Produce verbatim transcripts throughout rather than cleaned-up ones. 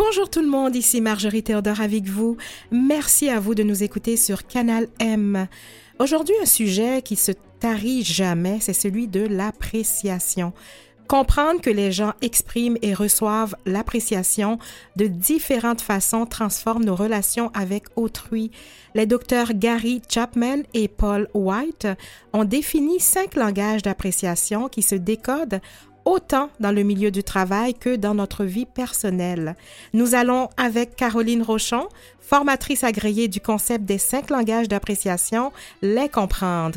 Bonjour tout le monde, ici Marjorie Théodore avec vous. Merci à vous de nous écouter sur Canal M. Aujourd'hui, un sujet qui se tarit jamais, c'est celui de l'appréciation. Comprendre que les gens expriment et reçoivent l'appréciation de différentes façons transforme nos relations avec autrui. Les docteurs Gary Chapman et Paul White ont défini cinq langages d'appréciation qui se décodent autant dans le milieu du travail que dans notre vie personnelle. Nous allons avec Caroline Rochon, formatrice agréée du concept des cinq langages d'appréciation, les comprendre.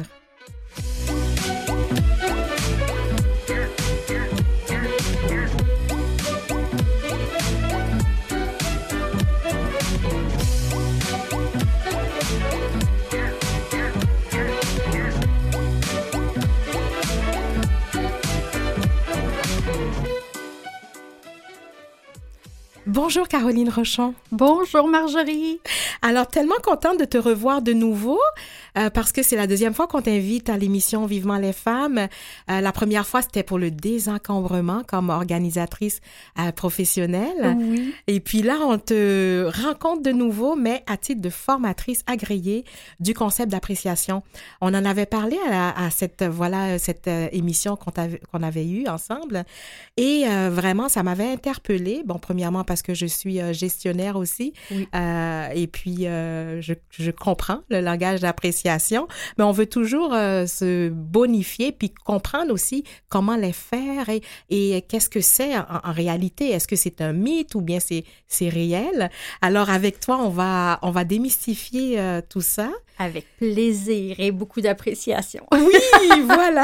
Bonjour Caroline Rochon. Bonjour Marjorie. Alors, tellement contente de te revoir de nouveau euh, parce que c'est la deuxième fois qu'on t'invite à l'émission Vivement les femmes. Euh, la première fois, c'était pour le désencombrement comme organisatrice euh, professionnelle. Oui. Et puis là, on te rencontre de nouveau, mais à titre de formatrice agréée du concept d'appréciation. On en avait parlé à, la, à cette, voilà, cette euh, émission qu'on, qu'on avait eue ensemble. Et euh, vraiment, ça m'avait interpellée. Bon, premièrement, parce que je suis euh, gestionnaire aussi. Oui. Euh, et puis, euh, je, je comprends le langage d'appréciation, mais on veut toujours euh, se bonifier puis comprendre aussi comment les faire et, et qu'est-ce que c'est en, en réalité. Est-ce que c'est un mythe ou bien c'est, c'est réel? Alors, avec toi, on va, on va démystifier euh, tout ça. Avec plaisir et beaucoup d'appréciation. Oui, voilà.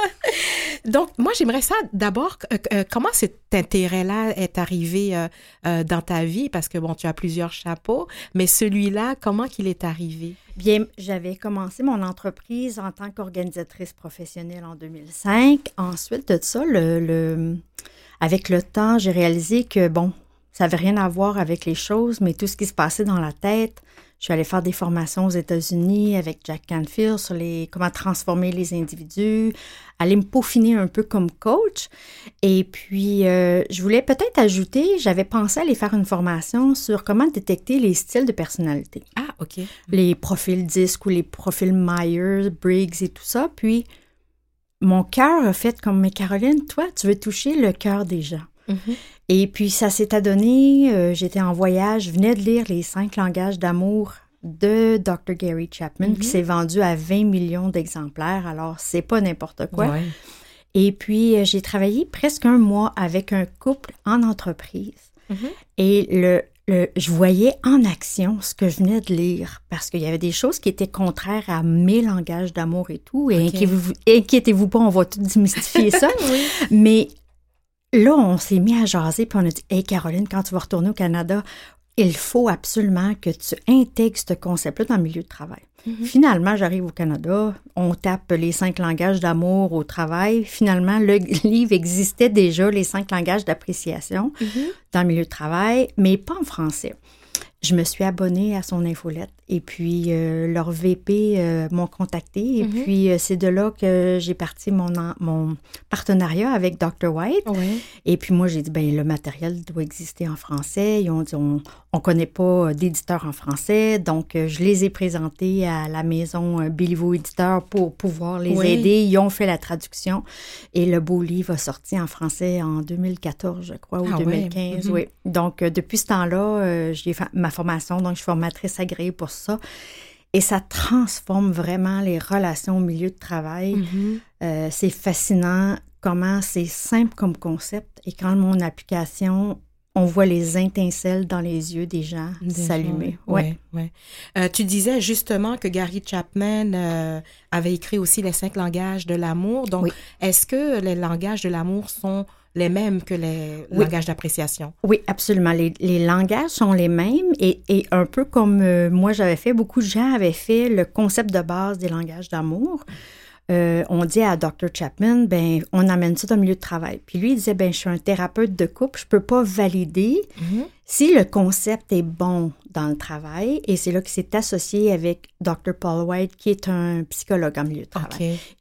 Donc, moi, j'aimerais ça d'abord, euh, euh, comment cet intérêt-là est arrivé euh, euh, dans ta vie? Parce que, bon, tu as plusieurs chapeaux, mais celui-là, comment qu'il est arrivé? Bien, j'avais commencé mon entreprise en tant qu'organisatrice professionnelle en deux mille cinq. Ensuite de ça, le, le, avec le temps, j'ai réalisé que, bon, ça n'avait rien à voir avec les choses, mais tout ce qui se passait dans la tête. Je suis allée faire des formations aux États-Unis avec Jack Canfield sur les, comment transformer les individus, aller me peaufiner un peu comme coach. Et puis, euh, je voulais peut-être ajouter, j'avais pensé aller faire une formation sur comment détecter les styles de personnalité. Ah, OK. Les profils disques ou les profils Myers, Briggs et tout ça. Puis, mon cœur a fait comme, mais Caroline, toi, tu veux toucher le cœur des gens. Mm-hmm. Et puis, ça s'est adonné, euh, j'étais en voyage, je venais de lire les cinq langages d'amour de docteur Gary Chapman, mm-hmm. qui s'est vendu à vingt millions d'exemplaires, alors c'est pas n'importe quoi. Ouais. Et puis, euh, j'ai travaillé presque un mois avec un couple en entreprise. Mm-hmm. Et le, le, je voyais en action ce que je venais de lire, parce qu'il y avait des choses qui étaient contraires à mes langages d'amour et tout, et okay. inquiétez-vous, inquiétez-vous pas, on va tout démystifier ça. Oui. Mais là, on s'est mis à jaser, puis on a dit « Hey Caroline, quand tu vas retourner au Canada, il faut absolument que tu intègres ce concept-là dans le milieu de travail. Mm-hmm. » Finalement, j'arrive au Canada, on tape les cinq langages d'amour au travail. Finalement, le livre existait déjà, les cinq langages d'appréciation mm-hmm. dans le milieu de travail, mais pas en français. Je me suis abonnée à son infolette et puis euh, leur V P euh, m'ont contactée et mm-hmm. puis euh, c'est de là que j'ai parti mon, en, mon partenariat avec docteur White. Oui. Et puis moi, j'ai dit, bien, le matériel doit exister en français. Ils ont dit, on ne connaît pas d'éditeur en français. Donc, euh, je les ai présentés à la maison euh, Béliveau Éditeur pour pouvoir les oui. aider. Ils ont fait la traduction et le beau livre a sorti en français en deux mille quatorze, je crois, ou ah, deux mille quinze. Oui. Mm-hmm. Oui. Donc, euh, depuis ce temps-là, euh, j'ai fait ma formation, donc je suis formatrice agréée pour ça. Et ça transforme vraiment les relations au milieu de travail. Mm-hmm. Euh, c'est fascinant comment c'est simple comme concept. Et quand mon application, on voit les étincelles dans les yeux des gens des s'allumer. Oui, ouais. ouais. Euh, tu disais justement que Gary Chapman euh, avait écrit aussi les cinq langages de l'amour. Donc, oui. Est-ce que les langages de l'amour sont les mêmes que les oui. langages d'appréciation? Oui, absolument. Les, les langages sont les mêmes et, et un peu comme euh, moi j'avais fait, beaucoup de gens avaient fait le concept de base des langages d'amour. Euh, on dit à docteur Chapman, ben on amène ça dans le milieu de travail. Puis lui, il disait, ben je suis un thérapeute de couple, je peux pas valider mm-hmm. si le concept est bon dans le travail. Et c'est là qu'il s'est associé avec docteur Paul White, qui est un psychologue en milieu de travail. Okay.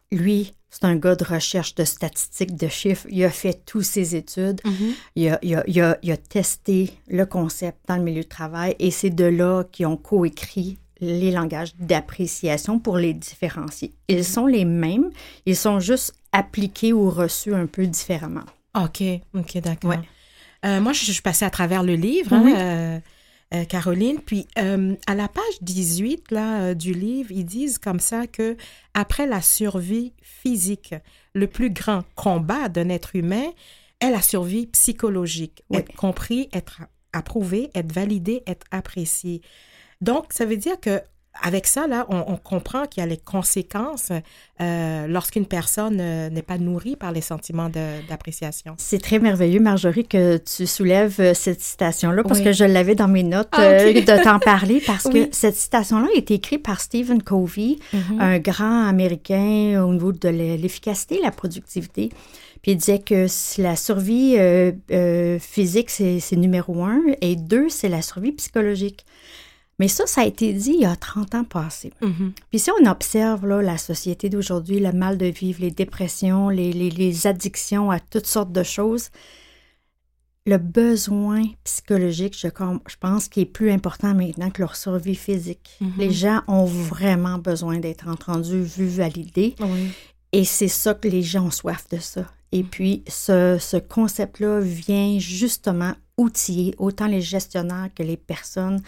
lui, c'est un gars de recherche, de statistiques, de chiffres. Il a fait toutes ses études. Mm-hmm. Il, a, il, a, il, a, il a testé le concept dans le milieu de travail et c'est de là qu'ils ont coécrit les langages d'appréciation pour les différencier. Ils sont les mêmes, ils sont juste appliqués ou reçus un peu différemment. OK, OK, d'accord. Ouais. Euh, moi, je, je suis passée à travers le livre, hein, oui. euh, euh, Caroline, puis euh, à la page dix-huit là, euh, du livre, ils disent comme ça que après la survie physique, le plus grand combat d'un être humain est la survie psychologique. Oui. Être compris, être approuvé, être validé, être apprécié. Donc, ça veut dire que avec ça, là, on, on comprend qu'il y a les conséquences euh, lorsqu'une personne euh, n'est pas nourrie par les sentiments de, d'appréciation. C'est très merveilleux, Marjorie, que tu soulèves cette citation-là, parce oui. que je l'avais dans mes notes ah, okay. euh, de t'en parler, parce oui. que cette citation-là a été écrite par Stephen Covey, mm-hmm. un grand Américain au niveau de l'efficacité et la productivité. Puis il disait que la survie euh, euh, physique, c'est, c'est numéro un, et deux, c'est la survie psychologique. Mais ça, ça a été dit il y a trente ans passés. Mm-hmm. Puis si on observe là, la société d'aujourd'hui, le mal de vivre, les dépressions, les, les, les addictions à toutes sortes de choses, le besoin psychologique, je, je pense qu'il est plus important maintenant que leur survie physique. Mm-hmm. Les gens ont vraiment besoin d'être entendus, vus, validés. Oui. Et c'est ça que les gens ont soif de ça. Et puis, ce, ce concept-là vient justement outiller autant les gestionnaires que les personnes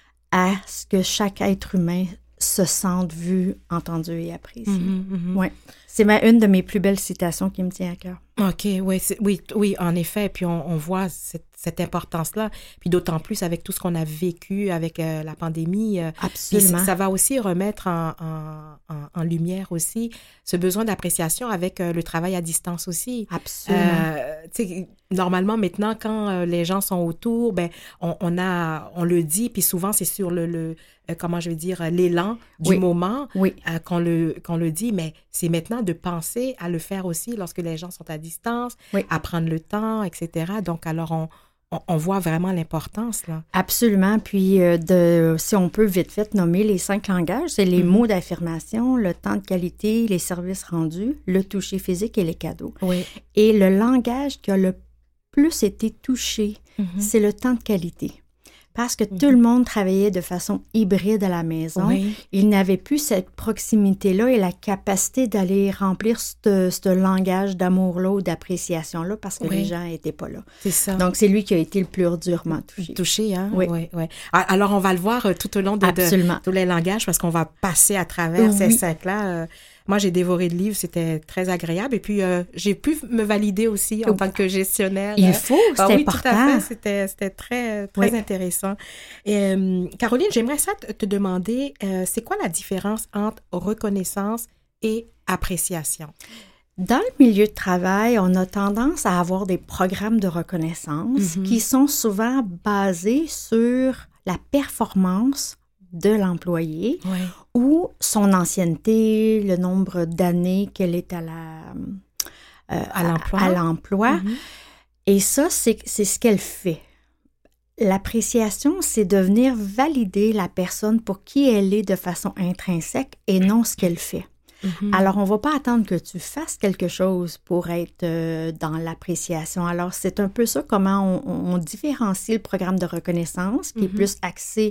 à ce que chaque être humain se sente vu, entendu et apprécié. Mm-hmm, mm-hmm. Ouais. C'est ma, une de mes plus belles citations qui me tient à cœur. OK, oui, c'est, oui, oui, en effet. Puis on, on voit cette, cette importance-là. Puis d'autant plus avec tout ce qu'on a vécu avec euh, la pandémie. Euh, Absolument. Ça va aussi remettre en, en, en, en lumière aussi ce besoin d'appréciation avec euh, le travail à distance aussi. Absolument. Euh, tu sais, normalement, maintenant, quand euh, les gens sont autour, ben, on, on a, on le dit, puis souvent, c'est sur le, le euh, comment je vais dire, l'élan du oui. moment oui. euh, qu'on le, qu'on le dit, mais c'est maintenant de penser à le faire aussi lorsque les gens sont à distance, oui. à prendre le temps, et cetera. Donc, alors, on, on, on voit vraiment l'importance, là. Absolument. Puis, euh, de, si on peut vite fait nommer les cinq langages, c'est les mm-hmm. mots d'affirmation, le temps de qualité, les services rendus, le toucher physique et les cadeaux. Oui. Et le langage qui a le plus été touché, mm-hmm. c'est le temps de qualité. Parce que mm-hmm. tout le monde travaillait de façon hybride à la maison. Oui. Il n'avait plus cette proximité-là et la capacité d'aller remplir ce, ce langage d'amour-là ou d'appréciation-là parce que oui. les gens n'étaient pas là. C'est ça. Donc, c'est lui qui a été le plus durement touché. Touché, hein? Oui. oui, oui. Alors, on va le voir tout au long de, de tous les langages parce qu'on va passer à travers oui. ces cinq-là. Moi, j'ai dévoré le livre, c'était très agréable. Et puis, euh, j'ai pu me valider aussi en tant que gestionnaire. Il faut, c'est ah, oui, important. Tout à fait, c'était, c'était très, très oui. intéressant. Et, euh, Caroline, j'aimerais ça te, te demander, euh, c'est quoi la différence entre reconnaissance et appréciation? Dans le milieu de travail, on a tendance à avoir des programmes de reconnaissance mm-hmm. qui sont souvent basés sur la performance de l'employé oui. ou son ancienneté, le nombre d'années qu'elle est à, la, euh, à l'emploi. À l'emploi. Mm-hmm. Et ça, c'est, c'est ce qu'elle fait. L'appréciation, c'est de venir valider la personne pour qui elle est de façon intrinsèque et non ce qu'elle fait. Mm-hmm. Alors, on ne va pas attendre que tu fasses quelque chose pour être euh, dans l'appréciation. Alors, c'est un peu ça, comment on, on différencie le programme de reconnaissance qui mm-hmm. est plus axé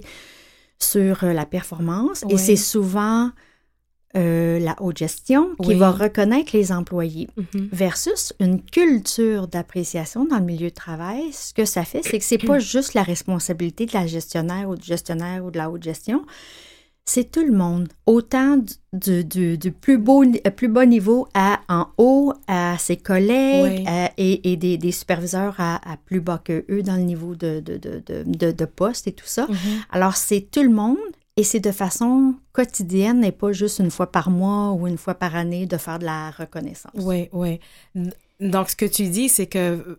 sur euh, la performance. Oui. Et c'est souvent euh, la haute gestion qui oui. va reconnaître les employés mm-hmm. versus une culture d'appréciation dans le milieu de travail. Ce que ça fait, c'est que c'est pas juste la responsabilité de la gestionnaire ou du gestionnaire ou de la haute gestion. C'est tout le monde, autant du, du, du plus, beau, plus bas niveau à en haut, à ses collègues oui. à, et, et des, des superviseurs à, à plus bas qu'eux dans le niveau de, de, de, de, de poste et tout ça. Mm-hmm. Alors, c'est tout le monde et c'est de façon quotidienne et pas juste une fois par mois ou une fois par année de faire de la reconnaissance. Oui, oui. Donc, ce que tu dis, c'est que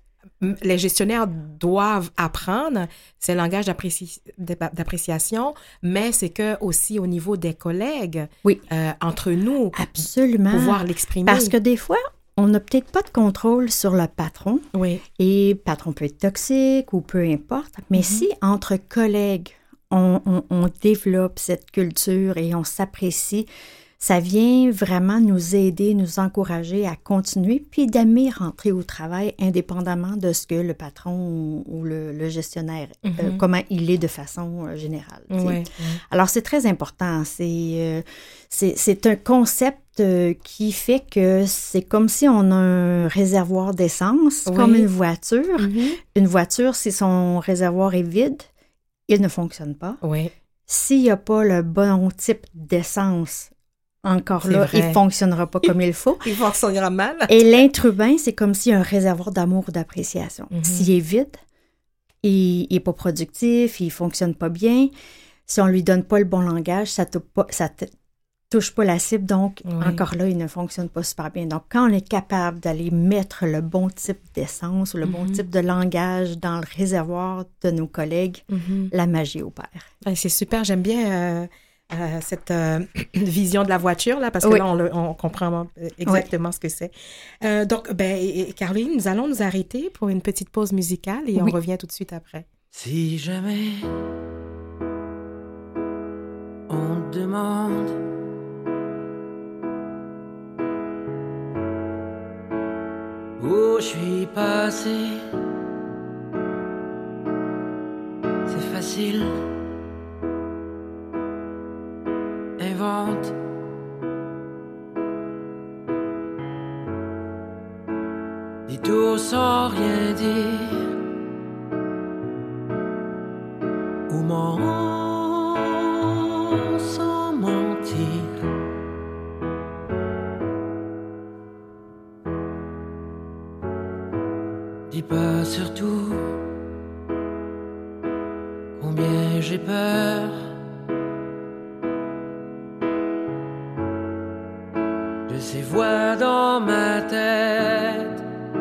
les gestionnaires doivent apprendre ce langage d'appréci- d'appréciation, mais c'est que aussi au niveau des collègues, oui. euh, entre nous, absolument, pouvoir l'exprimer. Parce que des fois, on n'a peut-être pas de contrôle sur le patron, oui. et le patron peut être toxique ou peu importe, mais mm-hmm. si entre collègues, on, on, on développe cette culture et on s'apprécie, ça vient vraiment nous aider, nous encourager à continuer, puis d'aimer rentrer au travail indépendamment de ce que le patron ou, ou le, le gestionnaire, mm-hmm. euh, comment il est de façon euh, générale. Ouais, ouais. Alors, c'est très important. C'est, euh, c'est, c'est un concept euh, qui fait que c'est comme si on a un réservoir d'essence, oui. comme une voiture. Mm-hmm. Une voiture, si son réservoir est vide, il ne fonctionne pas. Oui. S'il n'y a pas le bon type d'essence, encore c'est là, vrai. Il ne fonctionnera pas comme il faut. Il fonctionnera mal. Et l'être humain, c'est comme s'il y a un réservoir d'amour ou d'appréciation. Mm-hmm. S'il est vide, il n'est pas productif, il ne fonctionne pas bien. Si on ne lui donne pas le bon langage, ça ne pas, ça t- touche pas la cible. Donc, oui. encore là, il ne fonctionne pas super bien. Donc, quand on est capable d'aller mettre le bon type d'essence ou le mm-hmm. bon type de langage dans le réservoir de nos collègues, mm-hmm. la magie opère. C'est super. J'aime bien... Euh... Euh, cette euh, vision de la voiture, là, parce que oui. là, on, le, on comprend exactement oui. ce que c'est. Euh, donc, ben, et, et Caroline, nous allons nous arrêter pour une petite pause musicale et oui. on revient tout de suite après. Si jamais on te demande où je suis passé, c'est facile. Invente dis tout sans rien dire ou ment sans mentir. Dis pas surtout combien j'ai peur de ces voix dans ma tête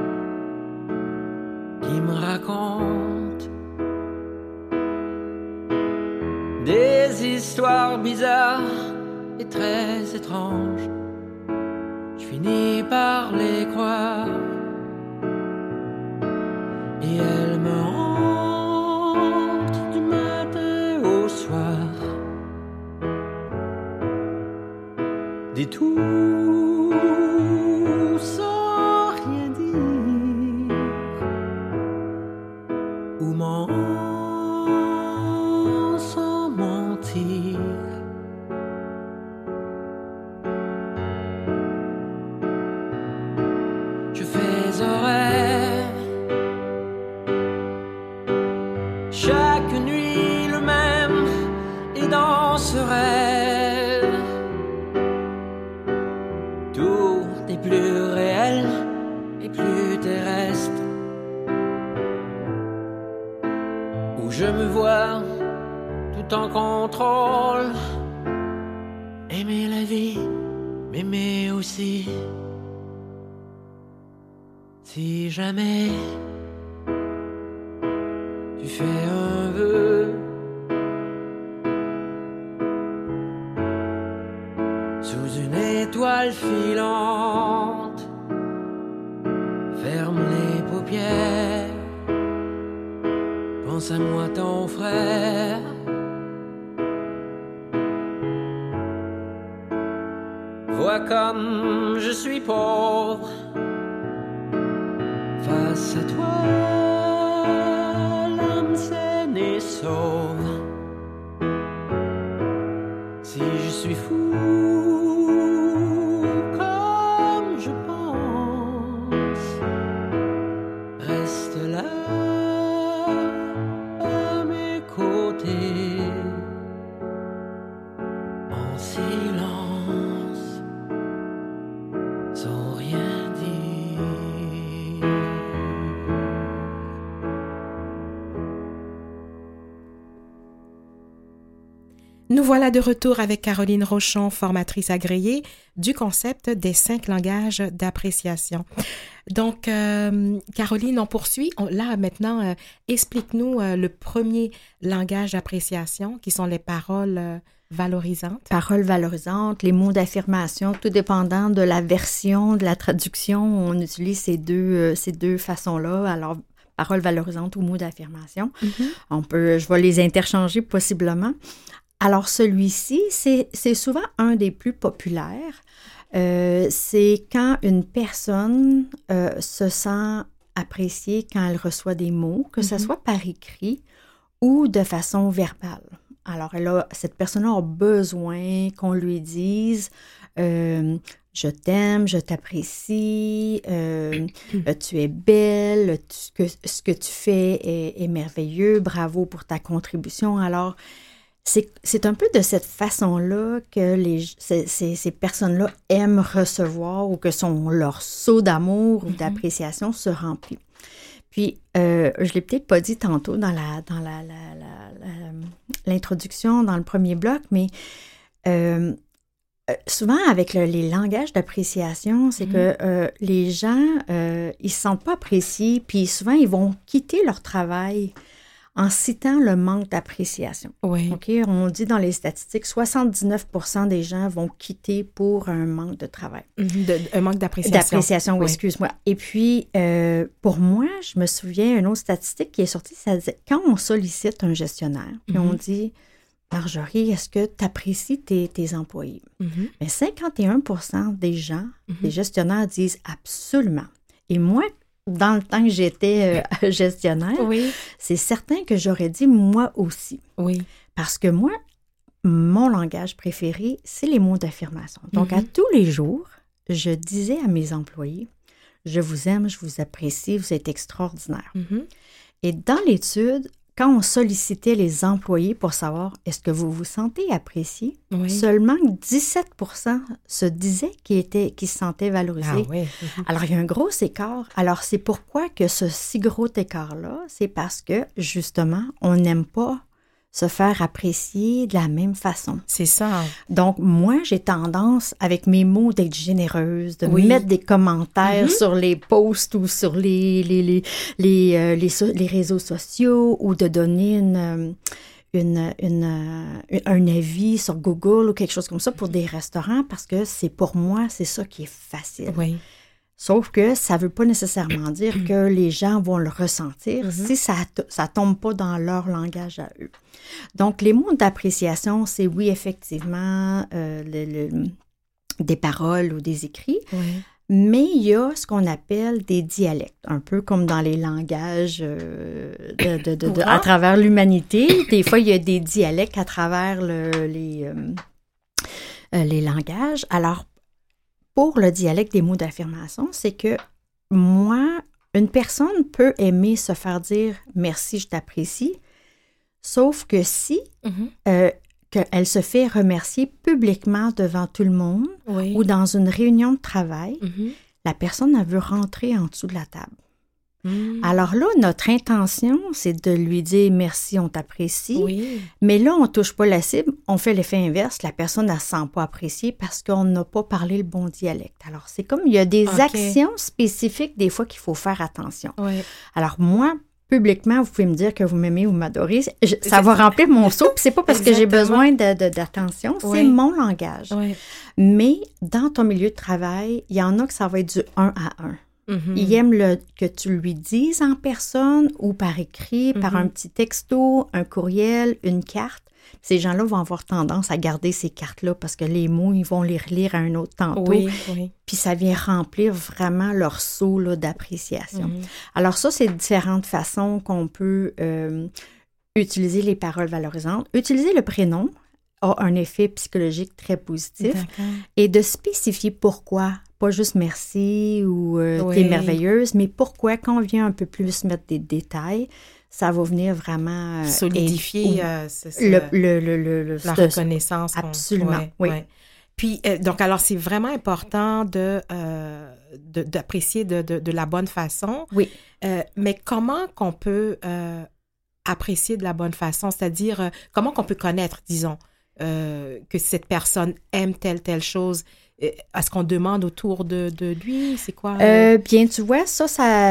qui me racontent des histoires bizarres et très étranges. Je finis par les croire et elles me hantent du matin au soir. Dis tout sans rien dire ou ment sans mentir. Je fais horaire chaque nuit le même et dans ce rêve tout est plus réel et plus terrestre, où je me vois tout en contrôle, aimer la vie, m'aimer aussi. Si jamais tu fais un vœu sous une étoile filante, ferme les paupières, pense à moi ton frère. Vois comme je suis pauvre face à toi, l'âme saine et sauve. Si je suis fou comme je pense, reste là à mes côtés en silence, sans rien dire. Nous voilà de retour avec Caroline Rochon, formatrice agréée du concept des cinq langages d'appréciation. Donc, euh, Caroline, on poursuit. On, là, maintenant, euh, explique-nous euh, le premier langage d'appréciation, qui sont les paroles euh, valorisantes. Paroles valorisantes, les mots d'affirmation, tout dépendant de la version, de la traduction, on utilise ces deux, euh, ces deux façons-là. Alors, paroles valorisantes ou mots d'affirmation. Mm-hmm. On peut, je vais les interchanger possiblement. Alors, celui-ci, c'est, c'est souvent un des plus populaires. Euh, c'est quand une personne euh, se sent appréciée quand elle reçoit des mots, que mm-hmm. ce soit par écrit ou de façon verbale. Alors, elle a, cette personne-là a besoin qu'on lui dise euh, « Je t'aime, je t'apprécie, euh, tu es belle, tu, que, ce que tu fais est, est merveilleux, bravo pour ta contribution. » Alors, c'est, c'est un peu de cette façon-là que les, ces, ces, ces personnes-là aiment recevoir ou que son, leur seau d'amour ou mm-hmm. d'appréciation se remplit. Puis, euh, je ne l'ai peut-être pas dit tantôt dans, la, dans la, la, la, la, l'introduction, dans le premier bloc, mais euh, souvent avec le, les langages d'appréciation, c'est mmh. que euh, les gens, euh, ils ne se sentent pas appréciés, puis souvent, ils vont quitter leur travail en citant le manque d'appréciation. Oui. OK? On dit dans les statistiques, soixante-dix-neuf pour cent des gens vont quitter pour un manque de travail. Mm-hmm. De, un manque d'appréciation. D'appréciation, oui, oui. excuse-moi. Et puis, euh, pour moi, je me souviens d'une autre statistique qui est sortie, ça disait, quand on sollicite un gestionnaire, puis mm-hmm. on dit, Marjorie, est-ce que tu apprécies tes, tes employés? Mm-hmm. Mais cinquante et un pour cent des gens, mm-hmm. des gestionnaires disent absolument. Et moi, dans le temps que j'étais euh, gestionnaire, oui. c'est certain que j'aurais dit moi aussi. Oui. Parce que moi, mon langage préféré, c'est les mots d'affirmation. Donc, mm-hmm. à tous les jours, je disais à mes employés, je vous aime, je vous apprécie, vous êtes extraordinaires. Mm-hmm. Et dans l'étude, quand on sollicitait les employés pour savoir est-ce que vous vous sentez apprécié, oui. seulement dix-sept pour cent se disaient qu'ils, étaient, qu'ils se sentaient valorisés. Ah oui. Mm-hmm. Alors, il y a un gros écart. Alors, c'est pourquoi que ce si gros écart-là, c'est parce que, justement, on n'aime pas se faire apprécier de la même façon. C'est ça. Donc, moi, j'ai tendance, avec mes mots, d'être généreuse, de oui. mettre des commentaires mm-hmm. sur les posts ou sur les, les, les, les, euh, les, so- les réseaux sociaux ou de donner une, une, une, une, un avis sur Google ou quelque chose comme ça pour des restaurants parce que c'est pour moi, c'est ça qui est facile. Oui. Sauf que ça ne veut pas nécessairement dire que les gens vont le ressentir mm-hmm. si ça ne tombe pas dans leur langage à eux. Donc, les mots d'appréciation, c'est oui, effectivement, euh, le, le, des paroles ou des écrits, oui. mais il y a ce qu'on appelle des dialectes, un peu comme dans les langages euh, de, de, de, de, à travers l'humanité. Des fois, il y a des dialectes à travers le, les, euh, euh, les langages. Alors, pour le dialecte des mots d'affirmation, c'est que moi, une personne peut aimer se faire dire « merci, je t'apprécie », sauf que si mm-hmm. euh, qu'elle se fait remercier publiquement devant tout le monde oui. ou dans une réunion de travail, mm-hmm. la personne, elle veut rentrer en dessous de la table. Mm. Alors là, notre intention, c'est de lui dire « merci, on t'apprécie oui. ». Mais là, on ne touche pas la cible, on fait l'effet inverse. La personne, elle ne se sent pas appréciée parce qu'on n'a pas parlé le bon dialecte. Alors, c'est comme, il y a des okay. actions spécifiques des fois qu'il faut faire attention. Oui. Alors, moi, publiquement, vous pouvez me dire que vous m'aimez ou m'adorez. Je, ça va remplir mon seau, puis c'est pas parce que j'ai besoin de, de, d'attention, c'est oui. mon langage. Oui. Mais dans ton milieu de travail, il y en a que ça va être du un à un. Mm-hmm. Il aime le, que tu lui dises en personne ou par écrit, mm-hmm. par un petit texto, un courriel, une carte. Ces gens-là vont avoir tendance à garder ces cartes-là parce que les mots, ils vont les relire à un autre tantôt. Oui, oui. Puis ça vient remplir vraiment leur seau là, d'appréciation. Mm-hmm. Alors ça, c'est différentes façons qu'on peut euh, utiliser les paroles valorisantes. Utiliser le prénom a un effet psychologique très positif. D'accord. Et de spécifier pourquoi. Pas juste merci ou euh, oui. t'es merveilleuse, mais pourquoi, quand on vient un peu plus mettre des détails, ça va venir vraiment... Euh, solidifier et, euh, c'est, le, le, le, le, le, la reconnaissance. Absolument, ouais, oui. Ouais. Puis, euh, donc, alors, c'est vraiment important de, euh, de, d'apprécier de, de, de la bonne façon. Oui. Euh, mais comment qu'on peut euh, apprécier de la bonne façon? C'est-à-dire, euh, comment qu'on peut connaître, disons, euh, que cette personne aime telle, telle chose? Est-ce qu'on demande autour de, de lui? C'est quoi? Euh, bien, tu vois, ça,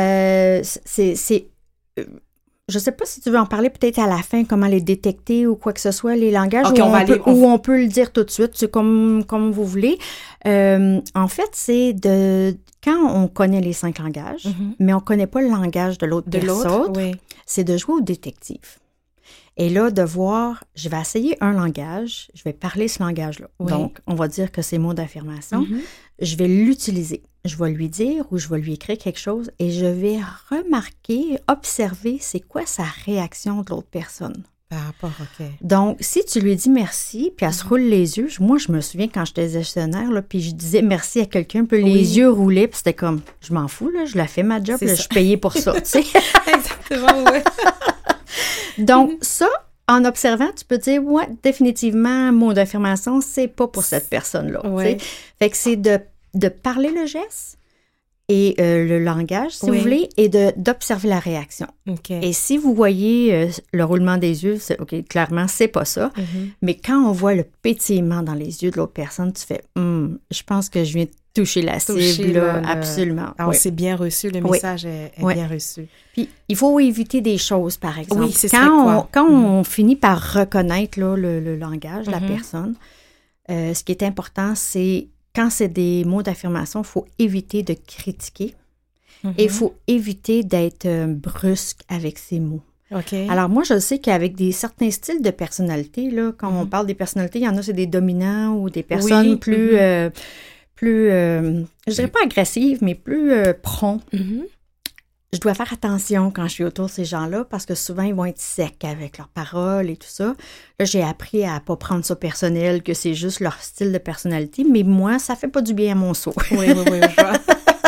ça c'est... c'est euh, je ne sais pas si tu veux en parler peut-être à la fin, comment les détecter ou quoi que ce soit, les langages, okay, où, on on peut, aller, on... où on peut le dire tout de suite, c'est comme, comme vous voulez. Euh, en fait, c'est de... Quand on connaît les cinq langages, mm-hmm. mais on ne connaît pas le langage de l'autre de personne, l'autre, oui. c'est de jouer au détective. Et là, de voir, je vais essayer un langage, je vais parler ce langage-là. Oui. Donc, on va dire que c'est mot d'affirmation. Mm-hmm. Je vais l'utiliser. Je vais lui dire ou je vais lui écrire quelque chose et je vais remarquer, observer c'est quoi sa réaction de l'autre personne. Par rapport, OK. Donc, si tu lui dis merci, puis elle mm-hmm. se roule les yeux, moi, je me souviens quand j'étais gestionnaire, là, puis je disais merci à quelqu'un, puis oui. les yeux roulaient, puis c'était comme, je m'en fous, là, je la fais ma job, là, je suis payée pour ça, tu sais. Exactement, oui. Donc, mm-hmm. ça, en observant, tu peux dire, ouais, définitivement, mot d'affirmation, c'est pas pour cette personne-là. Ouais. Fait que c'est de, de parler le geste et euh, le langage, si oui. vous voulez, et de, d'observer la réaction. Okay. Et si vous voyez euh, le roulement des yeux, c'est, OK, clairement, c'est pas ça. Mm-hmm. Mais quand on voit le pétillement dans les yeux de l'autre personne, tu fais, hm, je pense que je viens de toucher la toucher cible, là, le... absolument. Alors, oui. c'est bien reçu, le message oui. est, est oui. bien reçu. Puis, il faut éviter des choses, par exemple. Oui, c'est quand quoi? On, quand mm-hmm. on finit par reconnaître là, le, le langage de mm-hmm. la personne, euh, ce qui est important, c'est quand c'est des mots d'affirmation, il faut éviter de critiquer mm-hmm. et il faut éviter d'être euh, brusque avec ces mots. Okay. Alors, moi, je sais qu'avec des certains styles de personnalité, là, quand mm-hmm. on parle des personnalités, il y en a, c'est des dominants ou des personnes oui. plus... Mm-hmm. Euh, plus, euh, je dirais pas agressive, mais plus euh, prompt. Mm-hmm. Je dois faire attention quand je suis autour de ces gens-là parce que souvent, ils vont être secs avec leurs paroles et tout ça. Là, j'ai appris à pas prendre ça personnel, que c'est juste leur style de personnalité, mais moi, ça fait pas du bien à mon seau. Oui, oui, oui. Je vois.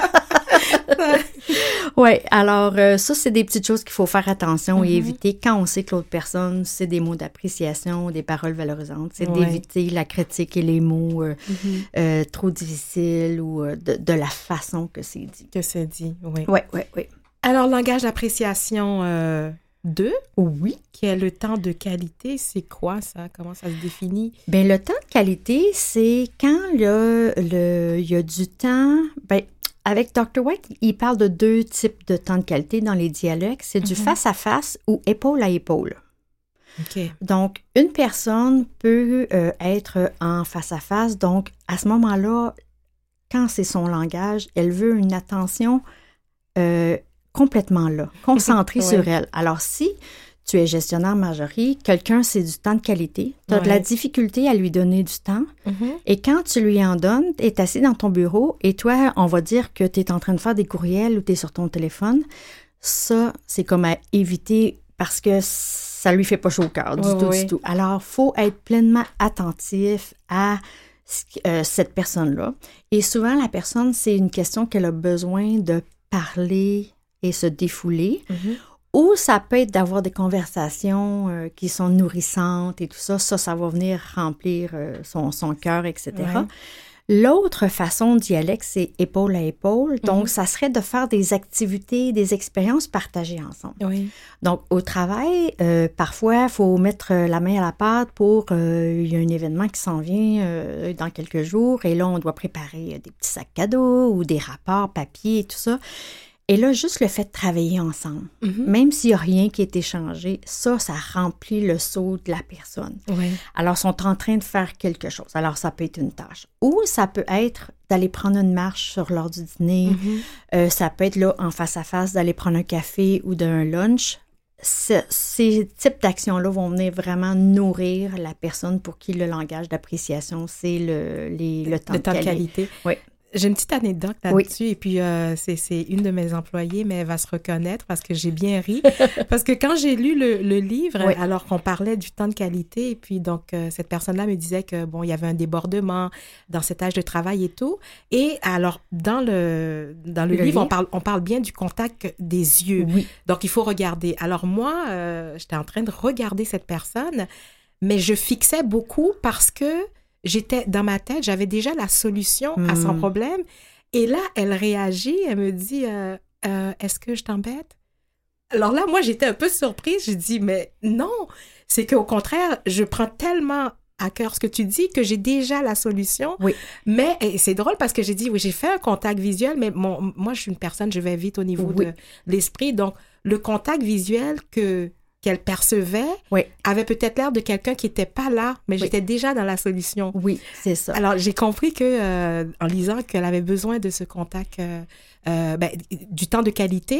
Oui, alors euh, ça, c'est des petites choses qu'il faut faire attention mm-hmm. et éviter quand on sait que l'autre personne, c'est des mots d'appréciation, des paroles valorisantes. C'est ouais. d'éviter la critique et les mots euh, mm-hmm. euh, trop difficiles ou euh, de, de la façon que c'est dit. Que c'est dit, oui. Oui, oui, oui. Alors, langage d'appréciation euh, deux, oui. qui est le temps de qualité, c'est quoi ça? Comment ça se définit? Bien, le temps de qualité, c'est quand il y a, le, il y a du temps... Ben, avec docteur White, il parle de deux types de temps de qualité dans les dialogues. C'est mm-hmm. du face-à-face ou épaule à épaule. Okay. Donc, une personne peut euh, être en face-à-face. Donc, à ce moment-là, quand c'est son langage, elle veut une attention euh, complètement là, concentrée ouais. sur elle. Alors, si tu es gestionnaire Marjorie, quelqu'un, c'est du temps de qualité. Tu as ouais. de la difficulté à lui donner du temps. Mm-hmm. Et quand tu lui en donnes, tu es assis dans ton bureau et toi, on va dire que tu es en train de faire des courriels ou tu es sur ton téléphone. Ça, c'est comme à éviter parce que ça lui fait pas chaud au cœur du oui, tout, oui. du tout. Alors, il faut être pleinement attentif à euh, cette personne-là. Et souvent, la personne, c'est une question qu'elle a besoin de parler et se défouler. Mm-hmm. Ou ça peut être d'avoir des conversations euh, qui sont nourrissantes et tout ça. Ça, ça va venir remplir euh, son, son cœur, et cetera. Ouais. L'autre façon d'y aller, c'est épaule à épaule. Donc, mm-hmm. ça serait de faire des activités, des expériences partagées ensemble. Oui. Donc, au travail, euh, parfois, il faut mettre la main à la pâte pour... Euh, il y a un événement qui s'en vient euh, dans quelques jours et là, on doit préparer des petits sacs cadeaux ou des rapports, papier et tout ça. Et là, juste le fait de travailler ensemble, mm-hmm. même s'il n'y a rien qui est échangé, ça, ça remplit le seau de la personne. Oui. Alors, ils sont en train de faire quelque chose. Alors, ça peut être une tâche. Ou ça peut être d'aller prendre une marche sur l'heure du dîner. Mm-hmm. Euh, ça peut être là, en face à face, d'aller prendre un café ou d'un lunch. Ce, ces types d'actions-là vont venir vraiment nourrir la personne pour qui le langage d'appréciation, c'est le, les, le temps le de temps qualité. De qualité. Oui. J'ai une petite anecdote là-dessus oui. et puis euh, c'est, c'est une de mes employées, mais elle va se reconnaître parce que j'ai bien ri. Parce que quand j'ai lu le, le livre, oui. alors qu'on parlait du temps de qualité, et puis donc euh, cette personne-là me disait que bon, il y avait un débordement dans cet âge de travail et tout. Et alors, dans le, dans le, le livre, on parle, on parle bien du contact des yeux. Oui. Donc, il faut regarder. Alors moi, euh, j'étais en train de regarder cette personne, mais je fixais beaucoup parce que j'étais dans ma tête, j'avais déjà la solution mmh. à son problème. Et là, elle réagit, elle me dit euh, euh, « Est-ce que je t'embête? » Alors là, moi, j'étais un peu surprise. J'ai dit « Mais non, c'est qu'au contraire, je prends tellement à cœur ce que tu dis que j'ai déjà la solution. Oui. » Mais et c'est drôle parce que j'ai dit « Oui, j'ai fait un contact visuel, mais mon, moi, je suis une personne, je vais vite au niveau oui. de l'esprit. Donc, le contact visuel que... qu'elle percevait oui. avait peut-être l'air de quelqu'un qui n'était pas là, mais oui. j'étais déjà dans la solution. Oui, c'est ça. Alors, j'ai compris que, euh, en lisant qu'elle avait besoin de ce contact, euh, euh, ben, du temps de qualité,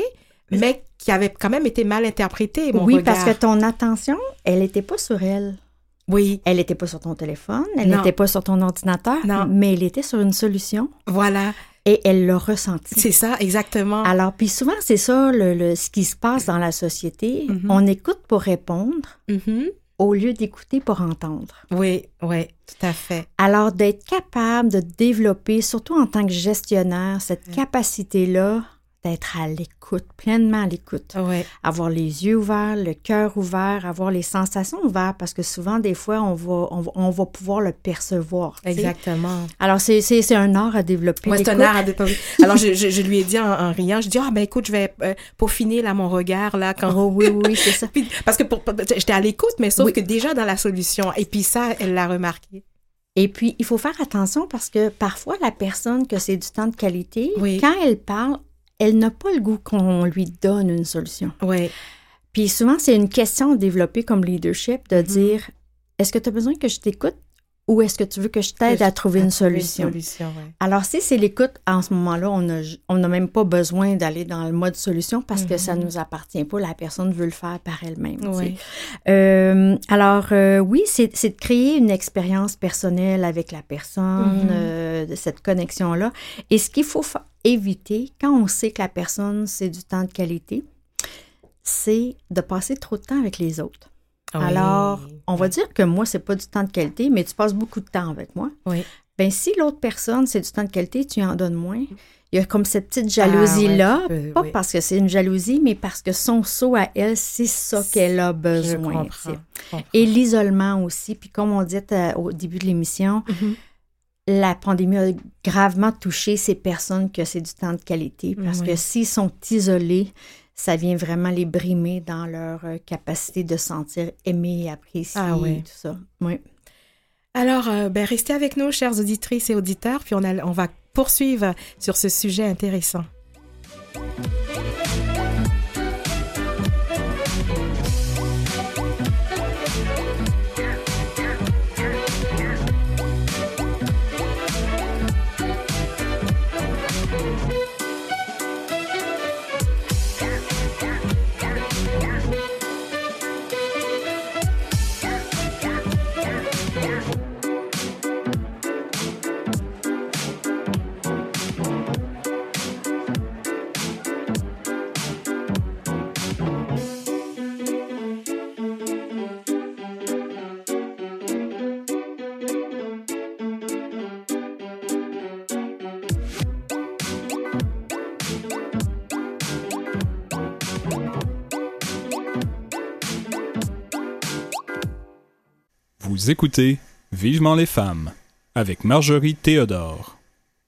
mais qui avait quand même été mal interprété, mon oui, regard. parce que ton attention, elle n'était pas sur elle. Oui. Elle n'était pas sur ton téléphone, elle n'était pas sur ton ordinateur, non. mais elle était sur une solution. Voilà. Et elle l'a ressenti. C'est ça, exactement. Alors, puis souvent, c'est ça, le, le, ce qui se passe dans la société. Mm-hmm. On écoute pour répondre mm-hmm. au lieu d'écouter pour entendre. Oui, oui, tout à fait. Alors, d'être capable de développer, surtout en tant que gestionnaire, cette oui. capacité-là d'être à l'écoute, pleinement à l'écoute. Oui. Avoir les yeux ouverts, le cœur ouvert, avoir les sensations ouvertes, parce que souvent, des fois, on va, on va, on va pouvoir le percevoir. Exactement. T'sais. Alors, c'est, c'est, c'est un art à développer. Oui, c'est un art à développer. Alors, je, je, je lui ai dit en, en riant, je dis, ah, ben écoute, je vais euh, peaufiner là, mon regard, là, quand... Oh, oui, oui, c'est ça. Puis, parce que pour, j'étais à l'écoute, mais sauf oui. que déjà dans la solution, et puis ça, elle l'a remarqué. Et puis, il faut faire attention parce que parfois, la personne que c'est du temps de qualité, oui. quand elle parle, elle n'a pas le goût qu'on lui donne une solution. Oui. Puis souvent, c'est une question à développer comme leadership, de mm-hmm. dire, est-ce que tu as besoin que je t'écoute ou est-ce que tu veux que je t'aide à trouver une solution? Une solution ouais. Alors, si c'est l'écoute, en ce moment-là, on n'a on n'a même pas besoin d'aller dans le mode solution parce mm-hmm. que ça ne nous appartient pas. La personne veut le faire par elle-même. Oui. Euh, alors, euh, oui, c'est, c'est de créer une expérience personnelle avec la personne, mm-hmm. euh, de cette connexion-là. Et ce qu'il faut fa- éviter, quand on sait que la personne, c'est du temps de qualité, c'est de passer trop de temps avec les autres. Oui. Alors, on va dire que moi, c'est pas du temps de qualité, mais tu passes beaucoup de temps avec moi. Oui. Bien, si l'autre personne, c'est du temps de qualité, tu en donnes moins. Il y a comme cette petite jalousie-là, ah, ouais, peux, pas oui. parce que c'est une jalousie, mais parce que son saut à elle, c'est ça qu'elle a besoin. Je comprends, je comprends. Et l'isolement aussi. Puis comme on disait à, au début de l'émission, mm-hmm. la pandémie a gravement touché ces personnes que c'est du temps de qualité. Parce oui. que s'ils sont isolés, ça vient vraiment les brimer dans leur capacité de se sentir aimés, appréciés, ah, oui. et tout ça. Oui. Alors, euh, ben, restez avec nous, chères auditrices et auditeurs, puis on, a, on va poursuivre sur ce sujet intéressant. Vous écoutez Vivement les femmes avec Marjorie Théodore.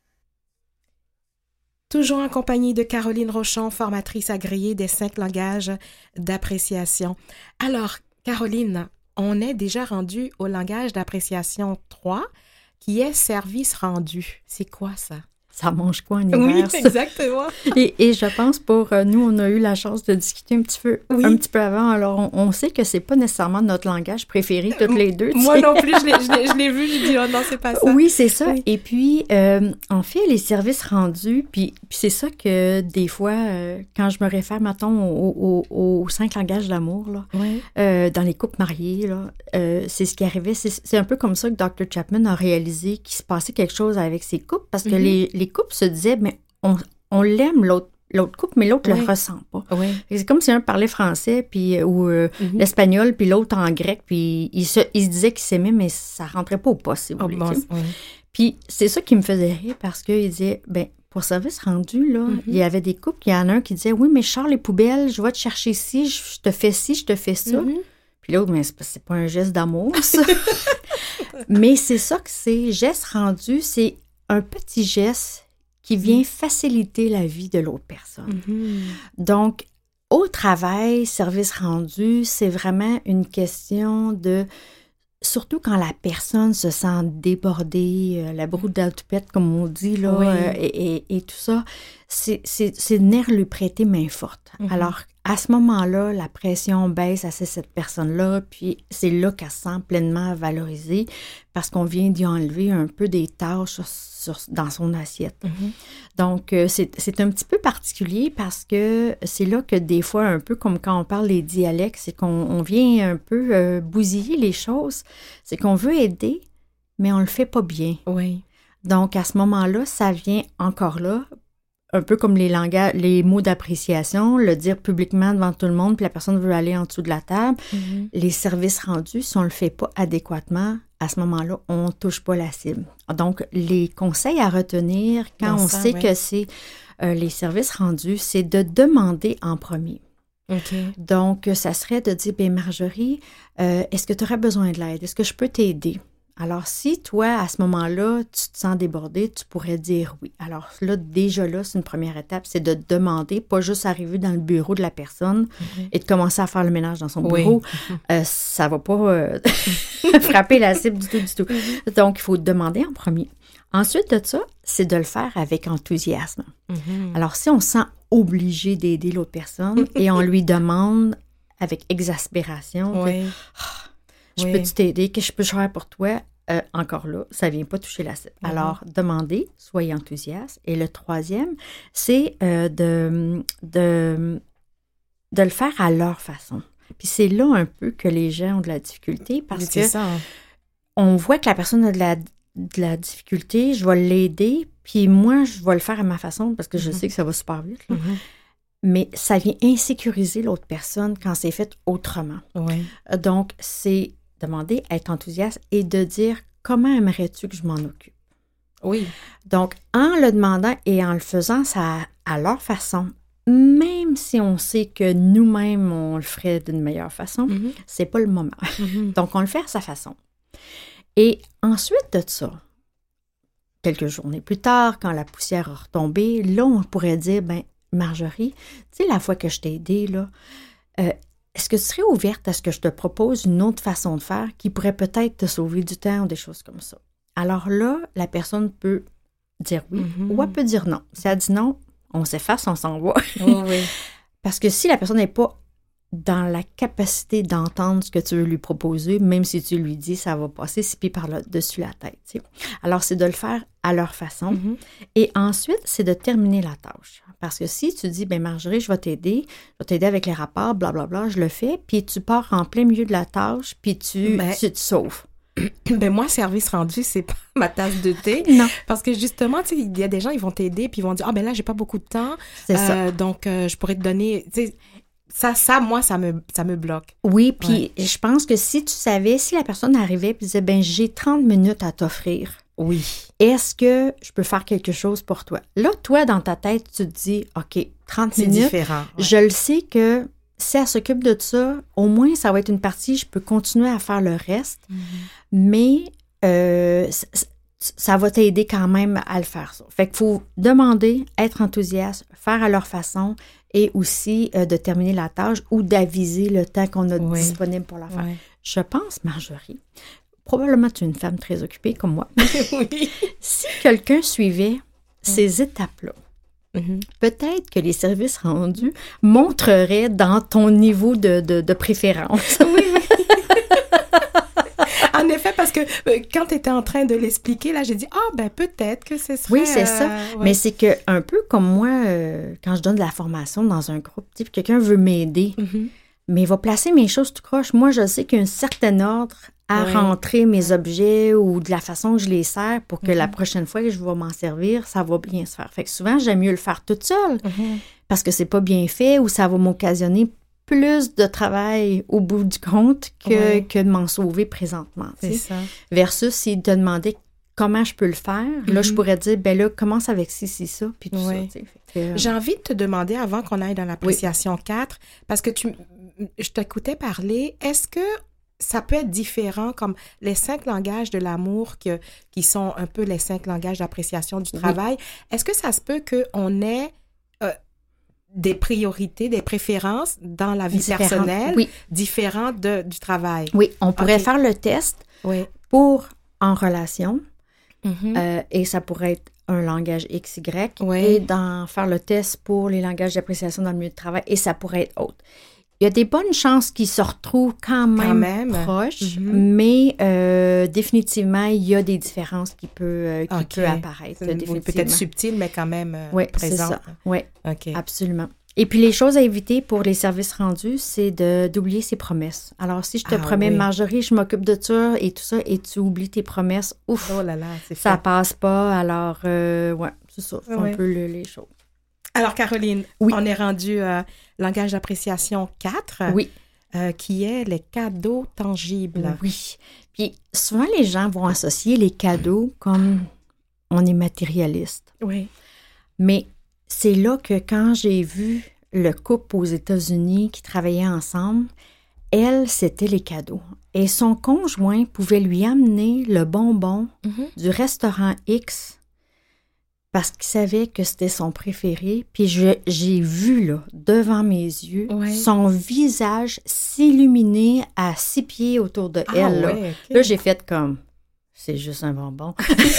Toujours en compagnie de Caroline Rochon, formatrice agréée des cinq langages d'appréciation. Alors, Caroline, on est déjà rendu au langage d'appréciation trois, qui est service rendu. C'est quoi ça? Ça mange quoi en hiver? Oui, exactement. et, et je pense pour euh, nous, on a eu la chance de discuter un petit peu, oui. un petit peu avant. Alors, on, on sait que c'est pas nécessairement notre langage préféré, toutes les deux. Moi sais. non plus, je l'ai, je, l'ai, je l'ai vu, je dis, oh non, c'est pas ça. Oui, c'est ça. Oui. Et puis, euh, en fait, les services rendus, puis, puis c'est ça que des fois, euh, quand je me réfère, mettons, aux, aux, aux cinq langages d'amour, là, oui. euh, dans les couples mariés, là, euh, c'est ce qui arrivait. C'est, c'est un peu comme ça que docteur Chapman a réalisé qu'il se passait quelque chose avec ses couples, parce que mm-hmm. les, les couples se disaient, mais on, on l'aime, l'autre, l'autre couple, mais l'autre ne oui. le ressent pas. Oui. C'est comme si un parlait français, puis, ou euh, mm-hmm. l'espagnol, puis l'autre en grec, puis il se, il se disait qu'ils s'aimaient, mais ça ne rentrait pas au poste, si vous oh, voulez. Bon, oui. Puis c'est ça qui me faisait rire, parce qu'il disait, ben pour service rendu, là, mm-hmm. il y avait des couples, il y en a un qui disait, oui, mais je sors les poubelles, je vais te chercher ci, je te fais ci, je te fais ça. Mm-hmm. Puis l'autre, mais c'est, c'est pas un geste d'amour, ça. Mais c'est ça que c'est. Geste rendu, c'est un petit geste qui vient faciliter la vie de l'autre personne. Mm-hmm. Donc, au travail, service rendu, c'est vraiment une question de... Surtout quand la personne se sent débordée, euh, la broue d'altoupette, comme on dit, là, oui. euh, et, et, et tout ça, c'est, c'est, c'est venir lui prêter main forte. Mm-hmm. Alors, à ce moment-là, la pression baisse à cette personne-là, puis c'est là qu'elle se sent pleinement valorisée parce qu'on vient d'y enlever un peu des tâches sur, sur, dans son assiette. Mm-hmm. Donc, euh, c'est, c'est un petit peu particulier parce que c'est là que des fois, un peu comme quand on parle des dialectes, c'est qu'on on vient un peu euh, bousiller les choses. C'est qu'on veut aider, mais on le fait pas bien. Oui. Donc, à ce moment-là, ça vient encore là, un peu comme les langages, les mots d'appréciation, le dire publiquement devant tout le monde, puis la personne veut aller en dessous de la table. Mm-hmm. Les services rendus, si on ne le fait pas adéquatement, à ce moment-là, on ne touche pas la cible. Donc, les conseils à retenir quand Dans on ça, sait ouais. que c'est euh, les services rendus, c'est de demander en premier. Okay. Donc, ça serait de dire, bien Marjorie, euh, est-ce que tu aurais besoin de l'aide? Est-ce que je peux t'aider? Alors, si toi, à ce moment-là, tu te sens débordé, tu pourrais dire oui. Alors là, déjà là, c'est une première étape, c'est de demander, pas juste arriver dans le bureau de la personne mm-hmm. et de commencer à faire le ménage dans son bureau. Oui. Euh, ça va pas euh, frapper la cible du tout, du tout. Mm-hmm. Donc, il faut demander en premier. Ensuite de ça, c'est de le faire avec enthousiasme. Mm-hmm. Alors, si on se sent obligé d'aider l'autre personne et on lui demande avec exaspération, oui. que, oh, je oui. peux-tu t'aider? Qu'est-ce que je peux faire pour toi? Euh, encore là, ça ne vient pas toucher la cible. Mm-hmm. Alors, demandez, soyez enthousiaste. Et le troisième, c'est euh, de, de, de le faire à leur façon. Puis c'est là un peu que les gens ont de la difficulté parce c'est que ça, hein. on voit que la personne a de la, de la difficulté, je vais l'aider, puis moi, je vais le faire à ma façon parce que je mm-hmm. sais que ça va super vite. Là. Mm-hmm. Mais ça vient insécuriser l'autre personne quand c'est fait autrement. Oui. Donc, c'est demander, être enthousiaste et de dire comment aimerais-tu que je m'en occupe? Oui. Donc, en le demandant et en le faisant ça à leur façon, même si on sait que nous-mêmes, on le ferait d'une meilleure façon, mm-hmm. c'est pas le moment. Mm-hmm. Donc, on le fait à sa façon. Et ensuite de ça, quelques journées plus tard, quand la poussière a retombé, là, on pourrait dire, ben Marjorie, tu sais, la fois que je t'ai aidée, là, euh, est-ce que tu serais ouverte à ce que je te propose une autre façon de faire qui pourrait peut-être te sauver du temps ou des choses comme ça? Alors là, la personne peut dire oui mm-hmm. ou elle peut dire non. Si elle dit non, on s'efface, on s'en va. Oh, oui. Parce que si la personne n'est pas dans la capacité d'entendre ce que tu veux lui proposer, même si tu lui dis, ça va passer six pieds par-dessus la tête. Tu sais. Alors, c'est de le faire à leur façon. Mm-hmm. Et ensuite, c'est de terminer la tâche. Parce que si tu dis, bien Marjorie, je vais t'aider, je vais t'aider avec les rapports, blablabla, je le fais, puis tu pars en plein milieu de la tâche, puis tu, ben, tu te sauves. Ben moi, service rendu, c'est pas ma tasse de thé. Non. Parce que justement, tu sais, il y a des gens, ils vont t'aider, puis ils vont dire, ah ben là, j'ai pas beaucoup de temps. C'est euh, ça. Donc, euh, je pourrais te donner, tu sais, ça, ça, moi, ça me, ça me bloque. Oui, puis ouais. je pense que si tu savais, si la personne arrivait et disait, ben j'ai trente minutes à t'offrir. Oui. Est-ce que je peux faire quelque chose pour toi? Là, toi, dans ta tête, tu te dis, OK, trente c'est minutes. C'est différent. Ouais. Je le sais que si elle s'occupe de ça, au moins, ça va être une partie, je peux continuer à faire le reste, mm-hmm. mais euh, c- c- ça va t'aider quand même à le faire, ça. Fait qu'il faut demander, être enthousiaste, faire à leur façon et aussi euh, de terminer la tâche ou d'aviser le temps qu'on a oui. disponible pour la faire. Oui. Je pense, Marjorie, probablement tu es une femme très occupée comme moi. Oui. Si quelqu'un suivait ces étapes-là, mm-hmm. peut-être que les services rendus montreraient dans ton niveau de, de, de préférence. Oui, oui. En effet, parce que euh, quand tu étais en train de l'expliquer, là, j'ai dit, ah, ben peut-être que ce serait... Oui, c'est ça. Euh, ouais. Mais c'est que un peu comme moi, euh, quand je donne de la formation dans un groupe, puis quelqu'un veut m'aider, mm-hmm. mais il va placer mes choses tout croche. Moi, je sais qu'il y a un certain ordre à ouais. rentrer mes objets ou de la façon que je les sers pour que mm-hmm. la prochaine fois que je vais m'en servir, ça va bien se faire. Fait que souvent, j'aime mieux le faire toute seule mm-hmm. parce que c'est pas bien fait ou ça va m'occasionner plus de travail au bout du compte que, ouais. que de m'en sauver présentement. C'est ça. Versus si de demander comment je peux le faire, mm-hmm. là, je pourrais dire, ben là, commence avec ci, ci, ça, puis tout ouais. ça. Que, euh... J'ai envie de te demander, avant qu'on aille dans l'appréciation oui. quatre, parce que tu, je t'écoutais parler, est-ce que ça peut être différent, comme les cinq langages de l'amour que, qui sont un peu les cinq langages d'appréciation du travail, oui. est-ce que ça se peut qu'on ait euh, des priorités, des préférences dans la vie différentes, personnelle oui. différentes de, du travail? Oui, on pourrait okay. faire le test oui. pour en relation mm-hmm. euh, et ça pourrait être un langage X Y Oui. et d'en faire le test pour les langages d'appréciation dans le milieu de travail et ça pourrait être autre. Il y a des bonnes chances qu'ils se retrouvent quand même, Quand même. proches, Mhm. mais euh, définitivement, il y a des différences qui peuvent, euh, qui OK. peuvent apparaître. C'est définitivement. peut-être subtil, mais quand même euh, Oui, c'est présente. ça. Oui, OK. absolument. Et puis, les choses à éviter pour les services rendus, c'est de, d'oublier ses promesses. Alors, si je te Ah, promets, oui. Marjorie, je m'occupe de ça et tout ça, et tu oublies tes promesses, ouf, Oh là là, c'est ça fait. passe pas. Alors, euh, ouais, c'est ça. C'est Ouais. un peu le- les choses. Alors, Caroline, Oui. on est rendu à langage d'appréciation quatre, Oui. euh, qui est les cadeaux tangibles. Oui. Puis, souvent, les gens vont associer les cadeaux comme on est matérialiste. Oui. Mais c'est là que quand j'ai vu le couple aux États-Unis qui travaillait ensemble, elle, c'était les cadeaux. Et son conjoint pouvait lui amener le bonbon Mhm. du restaurant X parce qu'il savait que c'était son préféré. Puis je, j'ai vu, là, devant mes yeux, Ouais. son visage s'illuminer à six pieds autour de Ah, elle. Là. ouais, OK. Là, j'ai fait comme... C'est juste un bonbon.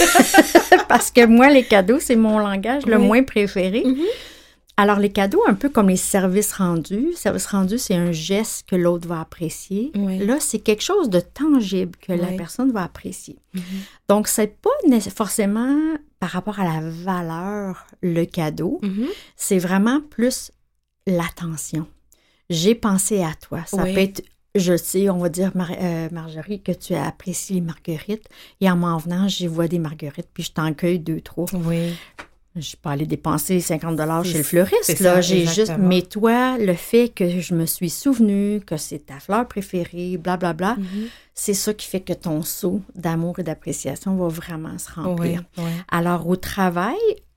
Parce que moi, les cadeaux, c'est mon langage le Oui. moins préféré. Mhm. Alors, les cadeaux, un peu comme les services rendus. Service rendu, c'est un geste que l'autre va apprécier. Oui. Là, c'est quelque chose de tangible que la Oui. personne va apprécier. Mhm. Donc, c'est pas nécess- forcément par rapport à la valeur, le cadeau. Mhm. C'est vraiment plus l'attention. J'ai pensé à toi. Ça Oui. peut être, je sais, on va dire, Mar- euh, Marjorie, que tu apprécies les marguerites. Et en m'en venant, j'y vois des marguerites, puis je t'en cueille deux, trois. Oui. Je suis pas allée dépenser cinquante dollars C'est- chez le fleuriste, c'est là. ça, J'ai juste... exactement. Mais toi, le fait que je me suis souvenue que c'est ta fleur préférée, blablabla, Mhm. c'est ça qui fait que ton seau d'amour et d'appréciation va vraiment se remplir. Oui, oui. Alors, au travail,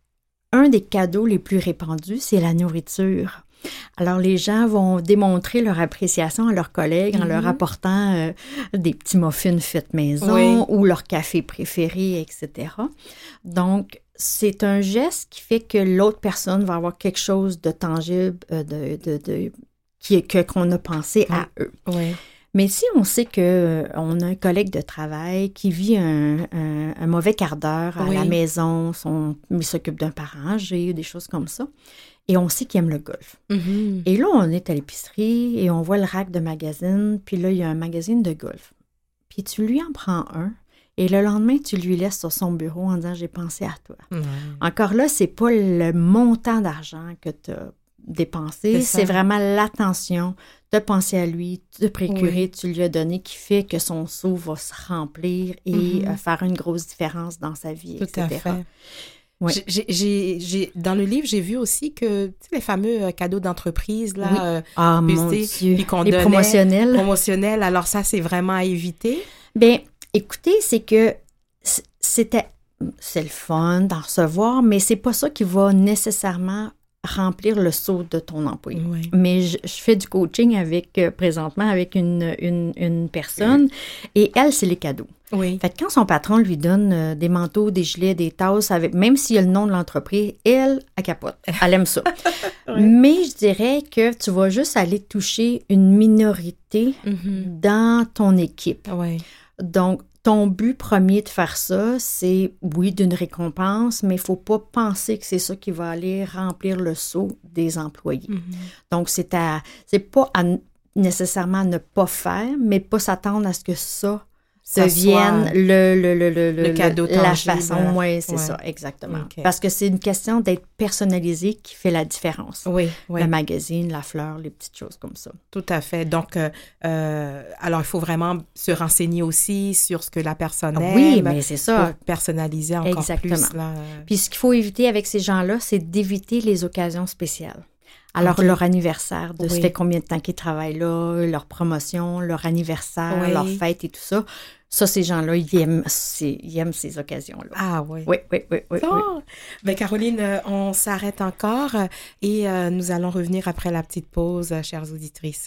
un des cadeaux les plus répandus, c'est la nourriture. Alors, les gens vont démontrer leur appréciation à leurs collègues en leur Mhm. apportant euh, des petits muffins faits maison Oui. ou leur café préféré, et cetera. Donc, c'est un geste qui fait que l'autre personne va avoir quelque chose de tangible, euh, de, de, de, qui, que, qu'on a pensé à eux. Oui. Mais si on sait qu'on a un collègue de travail qui vit un, un, un mauvais quart d'heure à Oui. la maison, son, il s'occupe d'un parent âgé, des choses comme ça, et on sait qu'il aime le golf. Mhm. Et là, on est à l'épicerie et on voit le rack de magazines, puis là, il y a un magazine de golf. Puis tu lui en prends un, et le lendemain, tu lui laisses sur son bureau en disant « j'ai pensé à toi Ouais. ». Encore là, c'est pas le montant d'argent que tu as dépensé, C'est ça. c'est vraiment l'attention de penser à lui, de procurer, Oui. tu lui as donné, qui fait que son seau va se remplir et Mhm. euh, faire une grosse différence dans sa vie, Tout et cetera. à fait. Ouais. J'ai- J'ai, j'ai, dans le livre, j'ai vu aussi que tu sais, les fameux euh, cadeaux d'entreprise, là, Oui. euh, Ah, puis mon c'est- Dieu! puis qu'on Les donnait- promotionnels. promotionnels, alors ça, c'est vraiment à éviter. Bien, écoutez, c'est que c- c'était... C'est le fun d'en recevoir, mais c'est pas ça qui va nécessairement remplir le seau de ton employé. Oui. Mais je, je fais du coaching avec, euh, présentement, avec une, une, une personne, et elle, c'est les cadeaux. Oui. Fait que quand son patron lui donne euh, des manteaux, des gilets, des tasses, avec, même s'il y a le nom de l'entreprise, elle, elle capote. Elle aime ça. Ouais. Mais je dirais que tu vas juste aller toucher une minorité Mhm. dans ton équipe. Oui. Donc, ton but premier de faire ça, c'est, oui, d'une récompense, mais il ne faut pas penser que c'est ça qui va aller remplir le seau des employés. Mhm. Donc, c'est à, c'est pas à n- nécessairement ne pas faire, mais pas s'attendre à ce que ça, Ça devienne soit- le, le, le, le, le cadeau la tangible. façon. Oui, c'est Ouais. ça, exactement. OK. Parce que c'est une question d'être personnalisé qui fait la différence. Oui, oui. Le magazine, la fleur, les petites choses comme ça. Tout à fait. Donc, euh, euh, alors, il faut vraiment se renseigner aussi sur ce que la personne aime. Oui, mais c'est ça. Pour personnaliser encore Exactement. plus. Là. Puis ce qu'il faut éviter avec ces gens-là, c'est d'éviter les occasions spéciales. Alors, Ok. leur anniversaire, de Oui. ça fait combien de temps qu'ils travaillent là, leur promotion, leur anniversaire, Oui. leur fête et tout ça. Ça, ces gens-là, ils aiment, c'est- ils aiment ces occasions-là. Ah oui. Oui, oui, oui, oui. oui. Bon. Ben, Caroline, euh, on s'arrête encore euh, et euh, nous allons revenir après la petite pause, euh, chères auditrices.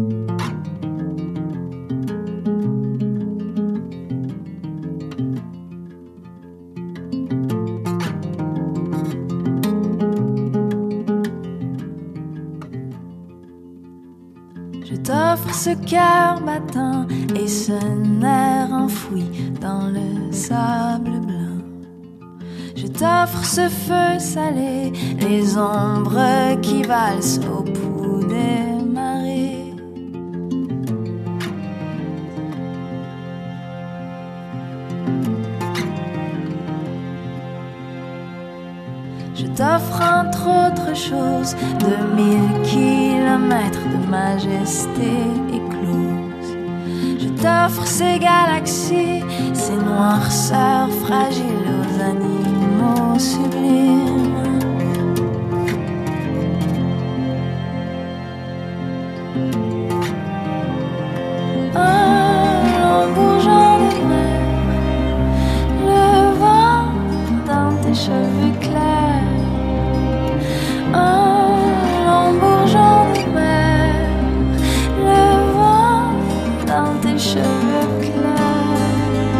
Je t'offre ce cœur battant et ce nerf enfoui dans le sable blanc. Je t'offre ce feu salé, les ombres qui valsent au bout des marées. Je t'offre entre autres choses de mille kilomètres de majesté éclose. Je t'offre ces galaxies, ces noirceurs fragiles aux animaux sublimes. Un long bourgeon de mer, le vent dans tes cheveux clairs. Un long bourgeon de mer, le vent dans tes cheveux clairs.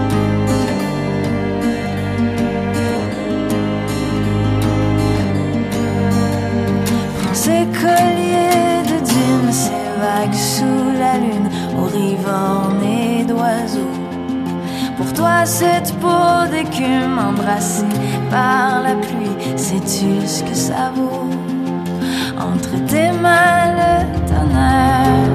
Prends ces colliers de dunes, ces vagues sous la lune, aux rives ornées d'oiseaux. Pour toi cette peau d'écume embrassée par la pluie, sais-tu ce que ça vaut? Entre tes mains le tonnerre,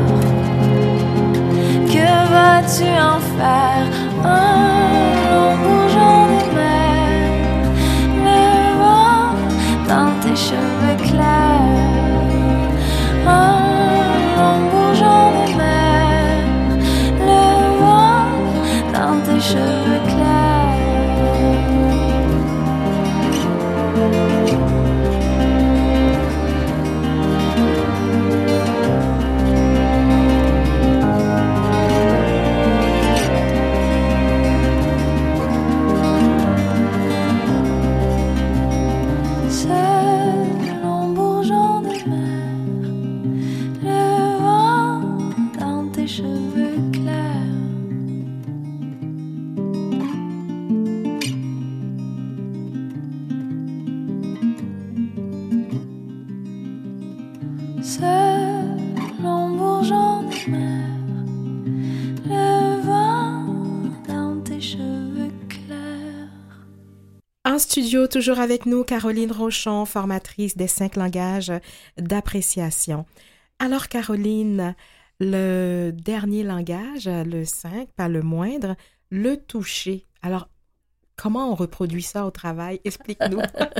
que vas-tu en faire? Un long bourgeon de mer, le vent dans tes cheveux clairs. Un long bourgeon de mer, le vent dans tes cheveux clairs. En studio, toujours avec nous, Caroline Rochon, formatrice des cinq langages d'appréciation. Alors, Caroline, le dernier langage, le cinq, pas le moindre, le toucher. Alors, comment on reproduit ça au travail? Explique-nous.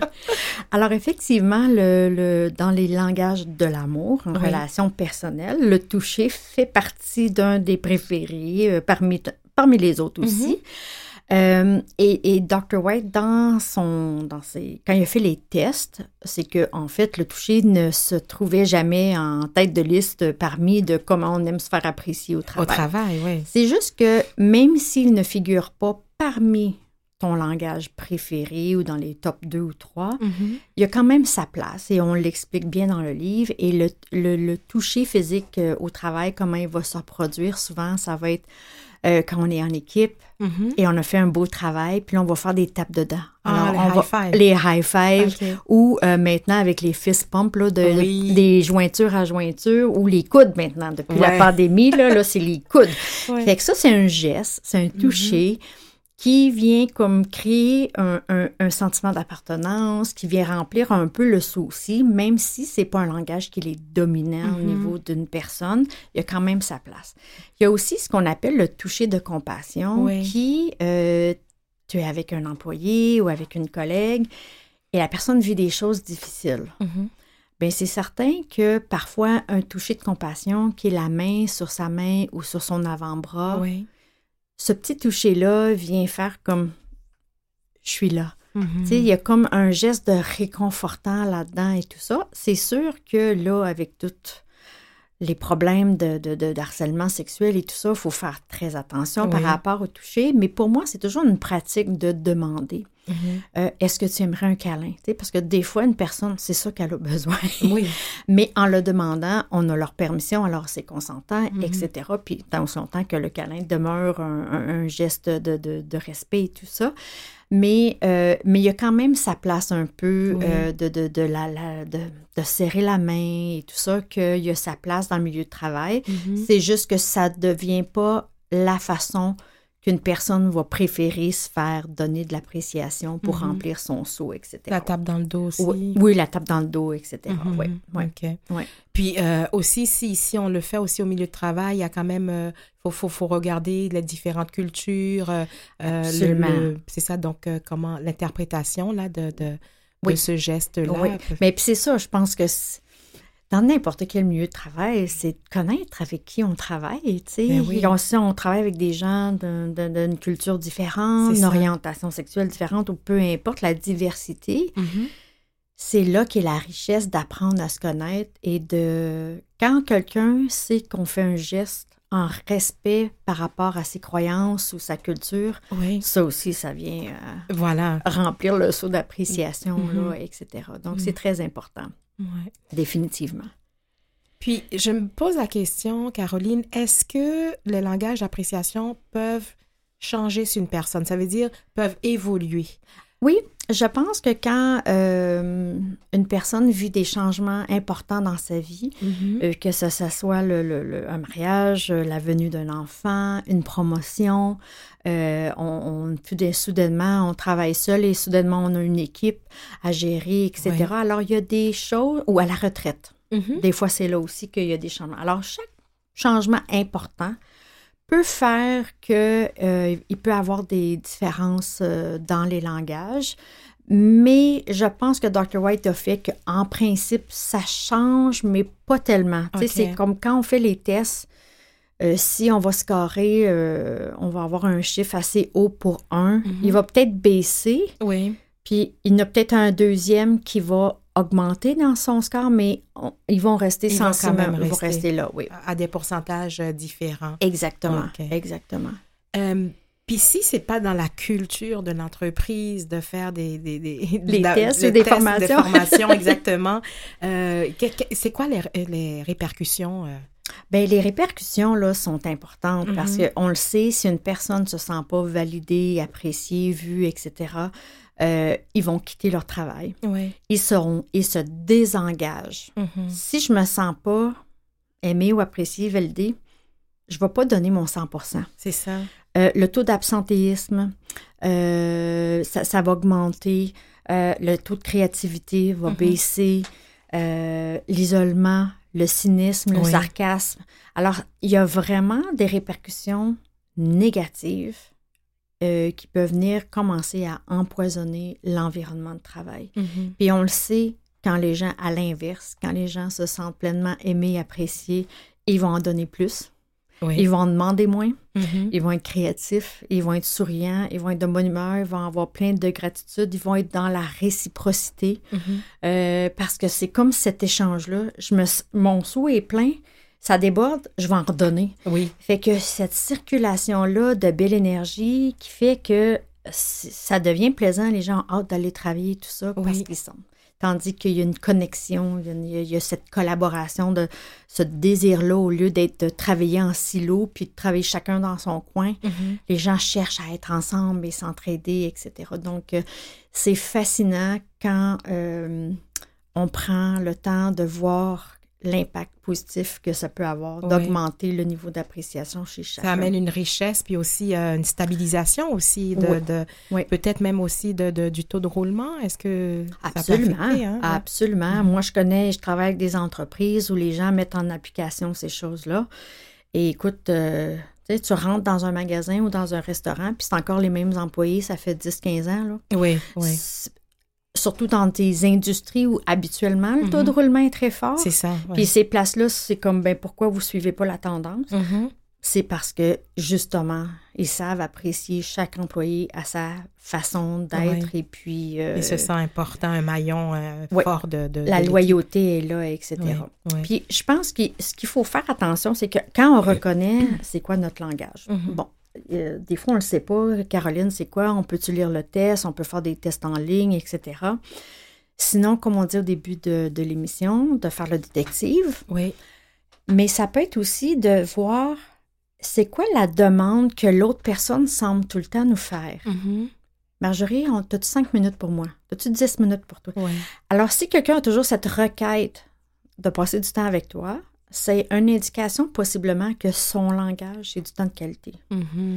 Alors, effectivement, le, le, dans les langages de l'amour, en oui. relation personnelle, le toucher fait partie d'un des préférés euh, parmi, parmi les autres aussi. Mm-hmm. Euh, et, et docteur White, dans son, dans ses, quand il a fait les tests, c'est que en fait, le toucher ne se trouvait jamais en tête de liste parmi de comment on aime se faire apprécier au travail. Au travail, oui. C'est juste que même s'il ne figure pas parmi ton langage préféré ou dans les top deux ou trois, mm-hmm. il y a quand même sa place et on l'explique bien dans le livre. Et le, le, le toucher physique euh, au travail, comment il va se reproduire, souvent, ça va être Euh, quand on est en équipe mm-hmm. et on a fait un beau travail, puis là, on va faire des tapes dedans. Alors, ah, les on high va, five. Les high five, okay. Ou euh, maintenant avec les fist pumps, là, de, oui. de, des jointures à jointure, ou les coudes maintenant. Depuis ouais. la pandémie, là, là, c'est les coudes. Ouais. Fait que ça, c'est un geste, c'est un toucher mm-hmm. qui vient comme créer un, un, un sentiment d'appartenance, qui vient remplir un peu le souci, même si c'est pas un langage qui est dominant mm-hmm. au niveau d'une personne, il y a quand même sa place. Il y a aussi ce qu'on appelle le toucher de compassion, oui. qui, euh, tu es avec un employé ou avec une collègue, et la personne vit des choses difficiles. Mm-hmm. Bien, c'est certain que parfois, un toucher de compassion, qui est la main sur sa main ou sur son avant-bras, oui. ce petit toucher-là vient faire comme « je suis là mm-hmm. ». Tu sais, il y a comme un geste de réconfortant là-dedans et tout ça. C'est sûr que là, avec tous les problèmes de, de, de, de harcèlement sexuel et tout ça, il faut faire très attention oui. par rapport au toucher. Mais pour moi, c'est toujours une pratique de demander. Mm-hmm. Euh, est-ce que tu aimerais un câlin? Tu sais, parce que des fois, une personne, c'est ça qu'elle a besoin. Oui. Mais en le demandant, on a leur permission, alors c'est consentant, mm-hmm. et cetera. Puis tant aussi longtemps que le câlin demeure un, un, un geste de, de, de respect et tout ça. Mais euh, mais il y a quand même sa place un peu oui. euh, de, de, de, la, la, de, de serrer la main et tout ça, qu'il y a sa place dans le milieu de travail. Mm-hmm. C'est juste que ça ne devient pas la façon qu'une personne va préférer se faire donner de l'appréciation pour mm-hmm. remplir son seau, et cetera. La tape dans le dos aussi. Oui, oui la tape dans le dos, et cetera. Mm-hmm. Oui, oui. OK. Oui. Puis euh, aussi, si, si on le fait aussi au milieu de travail, il y a quand même, il euh, faut, faut, faut regarder les différentes cultures. Euh, Absolument. Le, le, c'est ça, donc, euh, comment, l'interprétation là, de, de, oui. de ce geste-là. Oui, mais puis c'est ça, je pense que dans n'importe quel milieu de travail, c'est de connaître avec qui on travaille, tu sais. Ben oui. Si on travaille avec des gens d'une, d'une culture différente, d'une orientation sexuelle différente, ou peu importe, la diversité, mm-hmm. c'est là qu'est la richesse d'apprendre à se connaître et de... Quand quelqu'un sait qu'on fait un geste en respect par rapport à ses croyances ou sa culture, oui. ça aussi, ça vient euh, voilà. remplir le seau d'appréciation, mm-hmm. là, et cetera. Donc, mm-hmm. c'est très important. Ouais. Définitivement. Puis, je me pose la question, Caroline, est-ce que les langages d'appréciation peuvent changer sur une personne? Ça veut dire, peuvent évoluer? Oui, je pense que quand euh, une personne vit des changements importants dans sa vie, mm-hmm. euh, que ce, ça soit le, le, le, un mariage, la venue d'un enfant, une promotion, euh, on, on, soudainement, on travaille seul et soudainement, on a une équipe à gérer, et cetera. Oui. Alors, il y a des choses, ou à la retraite, mm-hmm. des fois, c'est là aussi qu'il y a des changements. Alors, chaque changement important peut faire qu'il euh, peut avoir des différences euh, dans les langages, mais je pense que docteur White a fait qu'en principe, ça change, mais pas tellement. Okay. C'est comme quand on fait les tests, euh, si on va scorer, euh, on va avoir un chiffre assez haut pour un, mm-hmm. il va peut-être baisser, oui. puis il y en a peut-être un deuxième qui va augmenter dans son score, mais on, ils vont rester ils sensiblement. Vont quand même ils vont rester là, oui. À des pourcentages différents. Exactement, okay. exactement. Euh, Puis si c'est pas dans la culture de l'entreprise de faire des... des, des les la, tests ou des tests formations. Des formations, exactement. Euh, que, que, c'est quoi les, les répercussions? Euh? Bien, les répercussions, là, sont importantes mm-hmm. parce qu'on le sait, si une personne ne se sent pas validée, appréciée, vue, et cetera, Euh, ils vont quitter leur travail. Oui. Ils seront, ils se désengagent. Mm-hmm. Si je me sens pas aimée ou appréciée, validée, je vais pas donner mon cent pour cent. C'est ça. Euh, le taux d'absentéisme, euh, ça, ça va augmenter. Euh, le taux de créativité va mm-hmm. baisser. Euh, l'isolement, le cynisme, le oui. sarcasme. Alors, il y a vraiment des répercussions négatives Euh, qui peuvent venir commencer à empoisonner l'environnement de travail. Mm-hmm. Puis on le sait, quand les gens, à l'inverse, quand les gens se sentent pleinement aimés, appréciés, ils vont en donner plus. Oui. Ils vont en demander moins. Mm-hmm. Ils vont être créatifs, ils vont être souriants, ils vont être de bonne humeur, ils vont avoir plein de gratitude, ils vont être dans la réciprocité. Mm-hmm. Euh, parce que c'est comme cet échange-là. Je me, mon seau est plein, ça déborde, je vais en redonner. Oui. Fait que cette circulation-là de belle énergie qui fait que ça devient plaisant, les gens ont hâte d'aller travailler, tout ça, parce oui. qu'ils sont. Tandis qu'il y a une connexion, il y a, il y a cette collaboration, de ce désir-là, au lieu d'être de travailler en silo, puis de travailler chacun dans son coin. Mm-hmm. Les gens cherchent à être ensemble et s'entraider, et cetera. Donc, euh, c'est fascinant quand euh, on prend le temps de voir l'impact positif que ça peut avoir, oui. d'augmenter le niveau d'appréciation chez chacun. Ça amène une richesse, puis aussi euh, une stabilisation aussi, de, oui. de, oui. peut-être même aussi de, de, du taux de roulement. Est-ce que Absolument, ça peut affecter, hein? Absolument. Mm-hmm. Moi, je connais, je travaille avec des entreprises où les gens mettent en application ces choses-là. Et écoute, euh, tu sais, tu rentres dans un magasin ou dans un restaurant, puis c'est encore les mêmes employés, ça fait dix quinze ans, là. Oui, oui. C'est, surtout dans tes industries où habituellement le taux mm-hmm. de roulement est très fort. C'est ça. Ouais. Puis ces places-là, c'est comme, ben pourquoi vous ne suivez pas la tendance? Mm-hmm. C'est parce que, justement, ils savent apprécier chaque employé à sa façon d'être. Ouais. Et puis... Euh, il se sent important, un maillon euh, ouais. fort de, de... La de loyauté est là, et cetera. Ouais. Ouais. Puis je pense que ce qu'il faut faire attention, c'est que quand on reconnaît c'est quoi notre langage, mm-hmm. bon, Euh, des fois, on ne le sait pas. Caroline, c'est quoi? On peut-tu lire le test? On peut faire des tests en ligne, et cetera. Sinon, comme on dit au début de, de l'émission, de faire le détective. Oui. Mais ça peut être aussi de voir c'est quoi la demande que l'autre personne semble tout le temps nous faire. Mm-hmm. Marjorie, on, as-tu cinq minutes pour moi? As-tu dix minutes pour toi? Oui. Alors, si quelqu'un a toujours cette requête de passer du temps avec toi, c'est une indication possiblement que son langage, c'est du temps de qualité. Mm-hmm.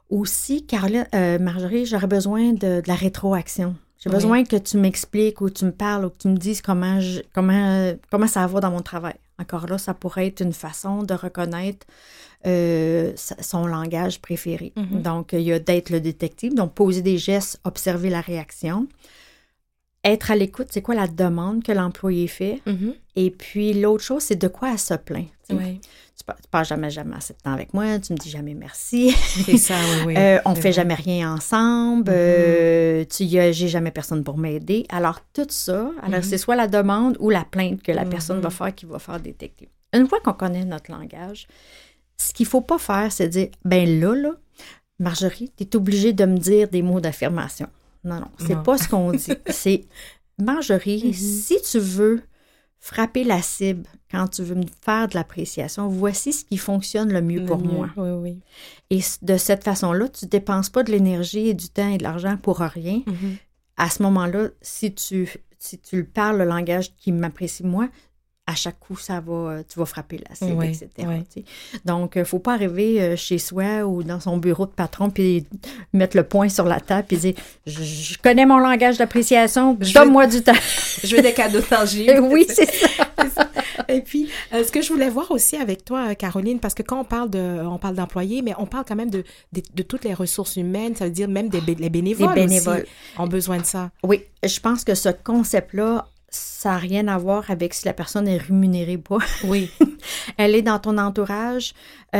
aussi, Caroline, euh, Marjorie, j'aurais besoin de, de la rétroaction. J'ai Oui. besoin que tu m'expliques ou tu me parles ou que tu me dises comment, je, comment, comment ça va dans mon travail. Encore là, ça pourrait être une façon de reconnaître euh, son langage préféré. Mm-hmm. Donc, il y a d'être le détective, donc poser des gestes, observer la réaction. Être à l'écoute, c'est quoi la demande que l'employé fait? Mm-hmm. Et puis, l'autre chose, c'est de quoi elle se plaint. Oui. Tu ne passes jamais, jamais assez de temps avec moi, tu me dis jamais merci. C'est ça, oui, oui. Euh, on c'est ne fait vrai. jamais rien ensemble. Mm-hmm. Euh, tu y as, j'ai jamais personne pour m'aider. Alors, tout ça, alors Mm-hmm. c'est soit la demande ou la plainte que la Mm-hmm. personne va faire qui va faire détecter. Une fois qu'on connaît notre langage, ce qu'il ne faut pas faire, c'est dire, ben là, là, Marjorie, tu es obligée de me dire des mots d'affirmation. Non, non, c'est Non. pas ce qu'on dit. C'est, Marjorie, Mm-hmm. si tu veux frapper la cible quand tu veux me faire de l'appréciation, voici ce qui fonctionne le mieux Le pour mieux, moi. Oui, oui. Et de cette façon-là, tu ne dépenses pas de l'énergie et du temps et de l'argent pour rien. Mm-hmm. À ce moment-là, si tu, si tu parles le langage qui m'apprécie moi, à chaque coup, ça va, tu vas frapper la cible, Oui, et cetera. oui. tu sais. Donc, il ne faut pas arriver euh, chez soi ou dans son bureau de patron puis mettre le poing sur la table et dire « Je, je connais mon langage d'appréciation, Je donne-moi du temps. » Je veux des cadeaux tangibles. Oui, c'est ça. C'est ça. Et puis, euh, ce que je voulais voir aussi avec toi, Caroline, parce que quand on parle de, on parle d'employés, mais on parle quand même de, de, de toutes les ressources humaines, ça veut dire même des bé- les bénévoles, Les bénévoles. aussi ont besoin de ça. Oui, je pense que ce concept-là, ça n'a rien à voir avec si la personne est rémunérée ou pas. Oui. Elle est dans ton entourage,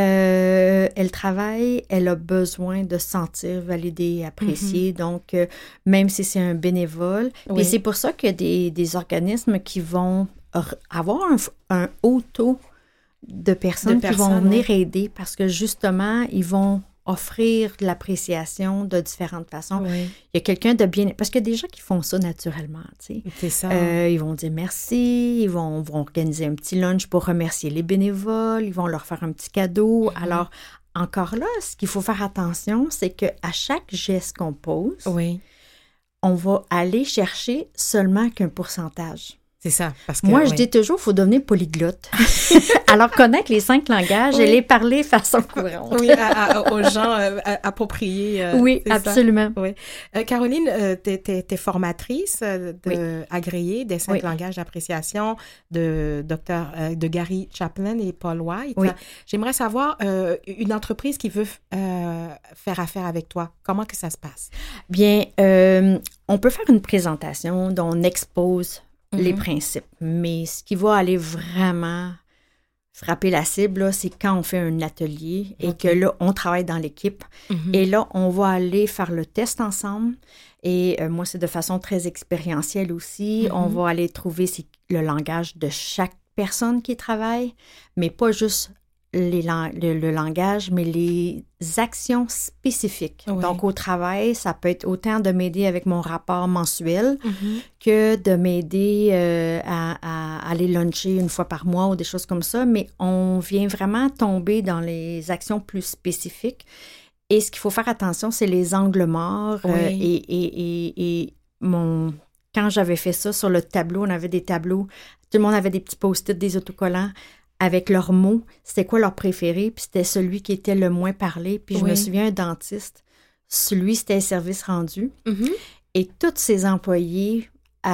euh, elle travaille, elle a besoin de se sentir validée, appréciée. Mm-hmm. Donc, euh, même si c'est un bénévole. Oui. Et c'est pour ça qu'il y a des, des organismes qui vont r- avoir un, un haut taux de personnes, De qui personnes, vont venir oui. aider parce que justement, ils vont offrir de l'appréciation de différentes façons. Oui. Il y a quelqu'un de bien... Parce qu'il y a des gens qui font ça naturellement, tu sais. C'est ça. Euh, ils vont dire merci, ils vont, vont organiser un petit lunch pour remercier les bénévoles, ils vont leur faire un petit cadeau. Mm-hmm. Alors, encore là, ce qu'il faut faire attention, c'est qu'à chaque geste qu'on pose, oui. on va aller chercher seulement qu'un pourcentage. C'est ça. Parce que, Moi, oui. je dis toujours, il faut devenir polyglotte. Alors, connaître les cinq langages Oui. et les parler façon courante. Oui, à, à, aux gens euh, appropriés. Euh, oui, absolument. Oui. Euh, Caroline, euh, tu es formatrice euh, de, oui. agréée des cinq oui. langages d'appréciation de, docteur, euh, de Gary Chapman et Paul White. Oui. J'aimerais savoir, euh, une entreprise qui veut euh, faire affaire avec toi, comment que ça se passe? Bien, euh, on peut faire une présentation dont on expose Mm-hmm. les principes. Mais ce qui va aller vraiment frapper la cible, là, c'est quand on fait un atelier et okay. que là, on travaille dans l'équipe. Mm-hmm. Et là, on va aller faire le test ensemble. Et euh, moi, c'est de façon très expérientielle aussi. Mm-hmm. On va aller trouver le langage de chaque personne qui travaille, mais pas juste les, le, le langage, mais les actions spécifiques. Oui. Donc, au travail, ça peut être autant de m'aider avec mon rapport mensuel mm-hmm. que de m'aider euh, à, à aller luncher une fois par mois ou des choses comme ça, mais on vient vraiment tomber dans les actions plus spécifiques. Et ce qu'il faut faire attention, c'est les angles morts. Oui. Euh, et, et, et, et mon... quand j'avais fait ça sur le tableau, on avait des tableaux, tout le monde avait des petits post-it, des autocollants, avec leurs mots, c'était quoi leur préféré, puis c'était celui qui était le moins parlé. Puis je oui. me souviens, un dentiste, celui, c'était le service rendu. Mm-hmm. Et tous ses employés,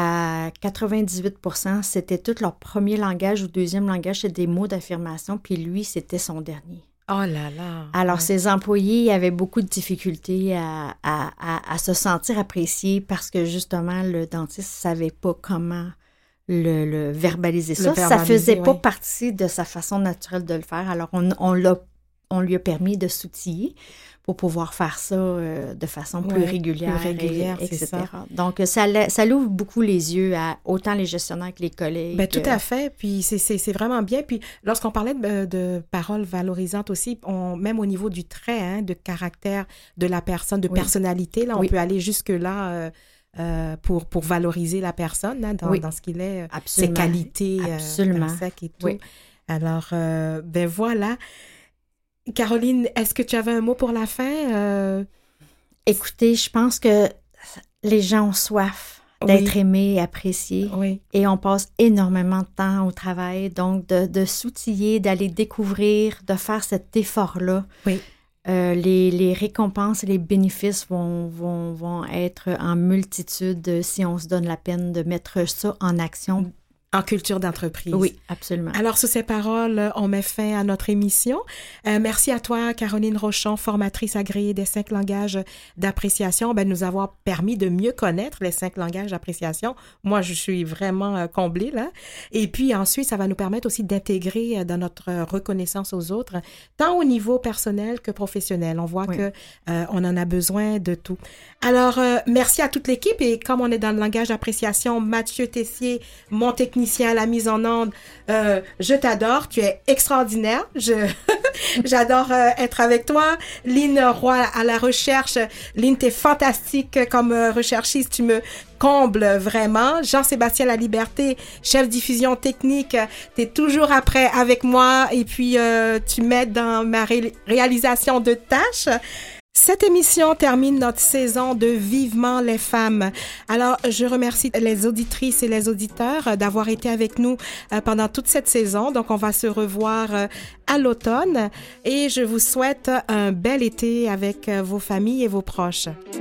à quatre-vingt-dix-huit pour cent, c'était tout leur premier langage ou deuxième langage, c'était des mots d'affirmation, puis lui, c'était son dernier. Oh là là! Alors, ouais. ses employés avaient beaucoup de difficultés à, à, à, à se sentir appréciés parce que, justement, le dentiste ne savait pas comment... Le, le verbaliser le ça. Verbaliser, ça faisait oui. pas partie de sa façon naturelle de le faire. Alors, on, on, l'a, on lui a permis de s'outiller pour pouvoir faire ça euh, de façon plus oui, régulière, plus régulière et, et cetera. Ça. Donc, ça, ça l'ouvre beaucoup les yeux à autant les gestionnaires que les collègues. Bien, tout à fait. Puis, c'est, c'est, c'est vraiment bien. Puis, lorsqu'on parlait de, de paroles valorisantes aussi, on, même au niveau du trait, hein, de caractère de la personne, de oui. personnalité, là, on oui. peut aller jusque-là... Euh, Euh, pour, pour valoriser la personne hein, dans, oui. dans ce qu'il est, Absolument. ses qualités Absolument. Euh, et tout. Oui. Alors, euh, ben voilà. Caroline, est-ce que tu avais un mot pour la fin? Euh... Écoutez, je pense que les gens ont soif d'être oui. aimés et appréciés. Oui. Et on passe énormément de temps au travail. Donc, de, de s'outiller, d'aller découvrir, de faire cet effort-là. Oui. Euh, les, les récompenses et les bénéfices vont, vont, vont être en multitude si on se donne la peine de mettre ça en action. En culture d'entreprise. Oui, absolument. Alors, sous ces paroles, on met fin à notre émission. Euh, merci à toi, Caroline Rochon, formatrice agréée des cinq langages d'appréciation, ben, de nous avoir permis de mieux connaître les cinq langages d'appréciation. Moi, je suis vraiment euh, comblée, là. Et puis, ensuite, ça va nous permettre aussi d'intégrer euh, dans notre reconnaissance aux autres, tant au niveau personnel que professionnel. On voit oui. que euh, on en a besoin de tout. Alors, euh, merci à toute l'équipe. Et comme on est dans le langage d'appréciation, Mathieu Tessier, mon technicien, à la mise en onde, euh, je t'adore, tu es extraordinaire, je j'adore euh, être avec toi. Lynn Roy à la recherche, Lynn, t'es fantastique comme euh, recherchiste, tu me combles vraiment. Jean-Sébastien La Liberté, chef diffusion technique, t'es toujours après avec moi et puis euh, tu m'aides dans ma ré- réalisation de tâches. Cette émission termine notre saison de Vivement les femmes. Alors, je remercie les auditrices et les auditeurs d'avoir été avec nous pendant toute cette saison. Donc, on va se revoir à l'automne et je vous souhaite un bel été avec vos familles et vos proches.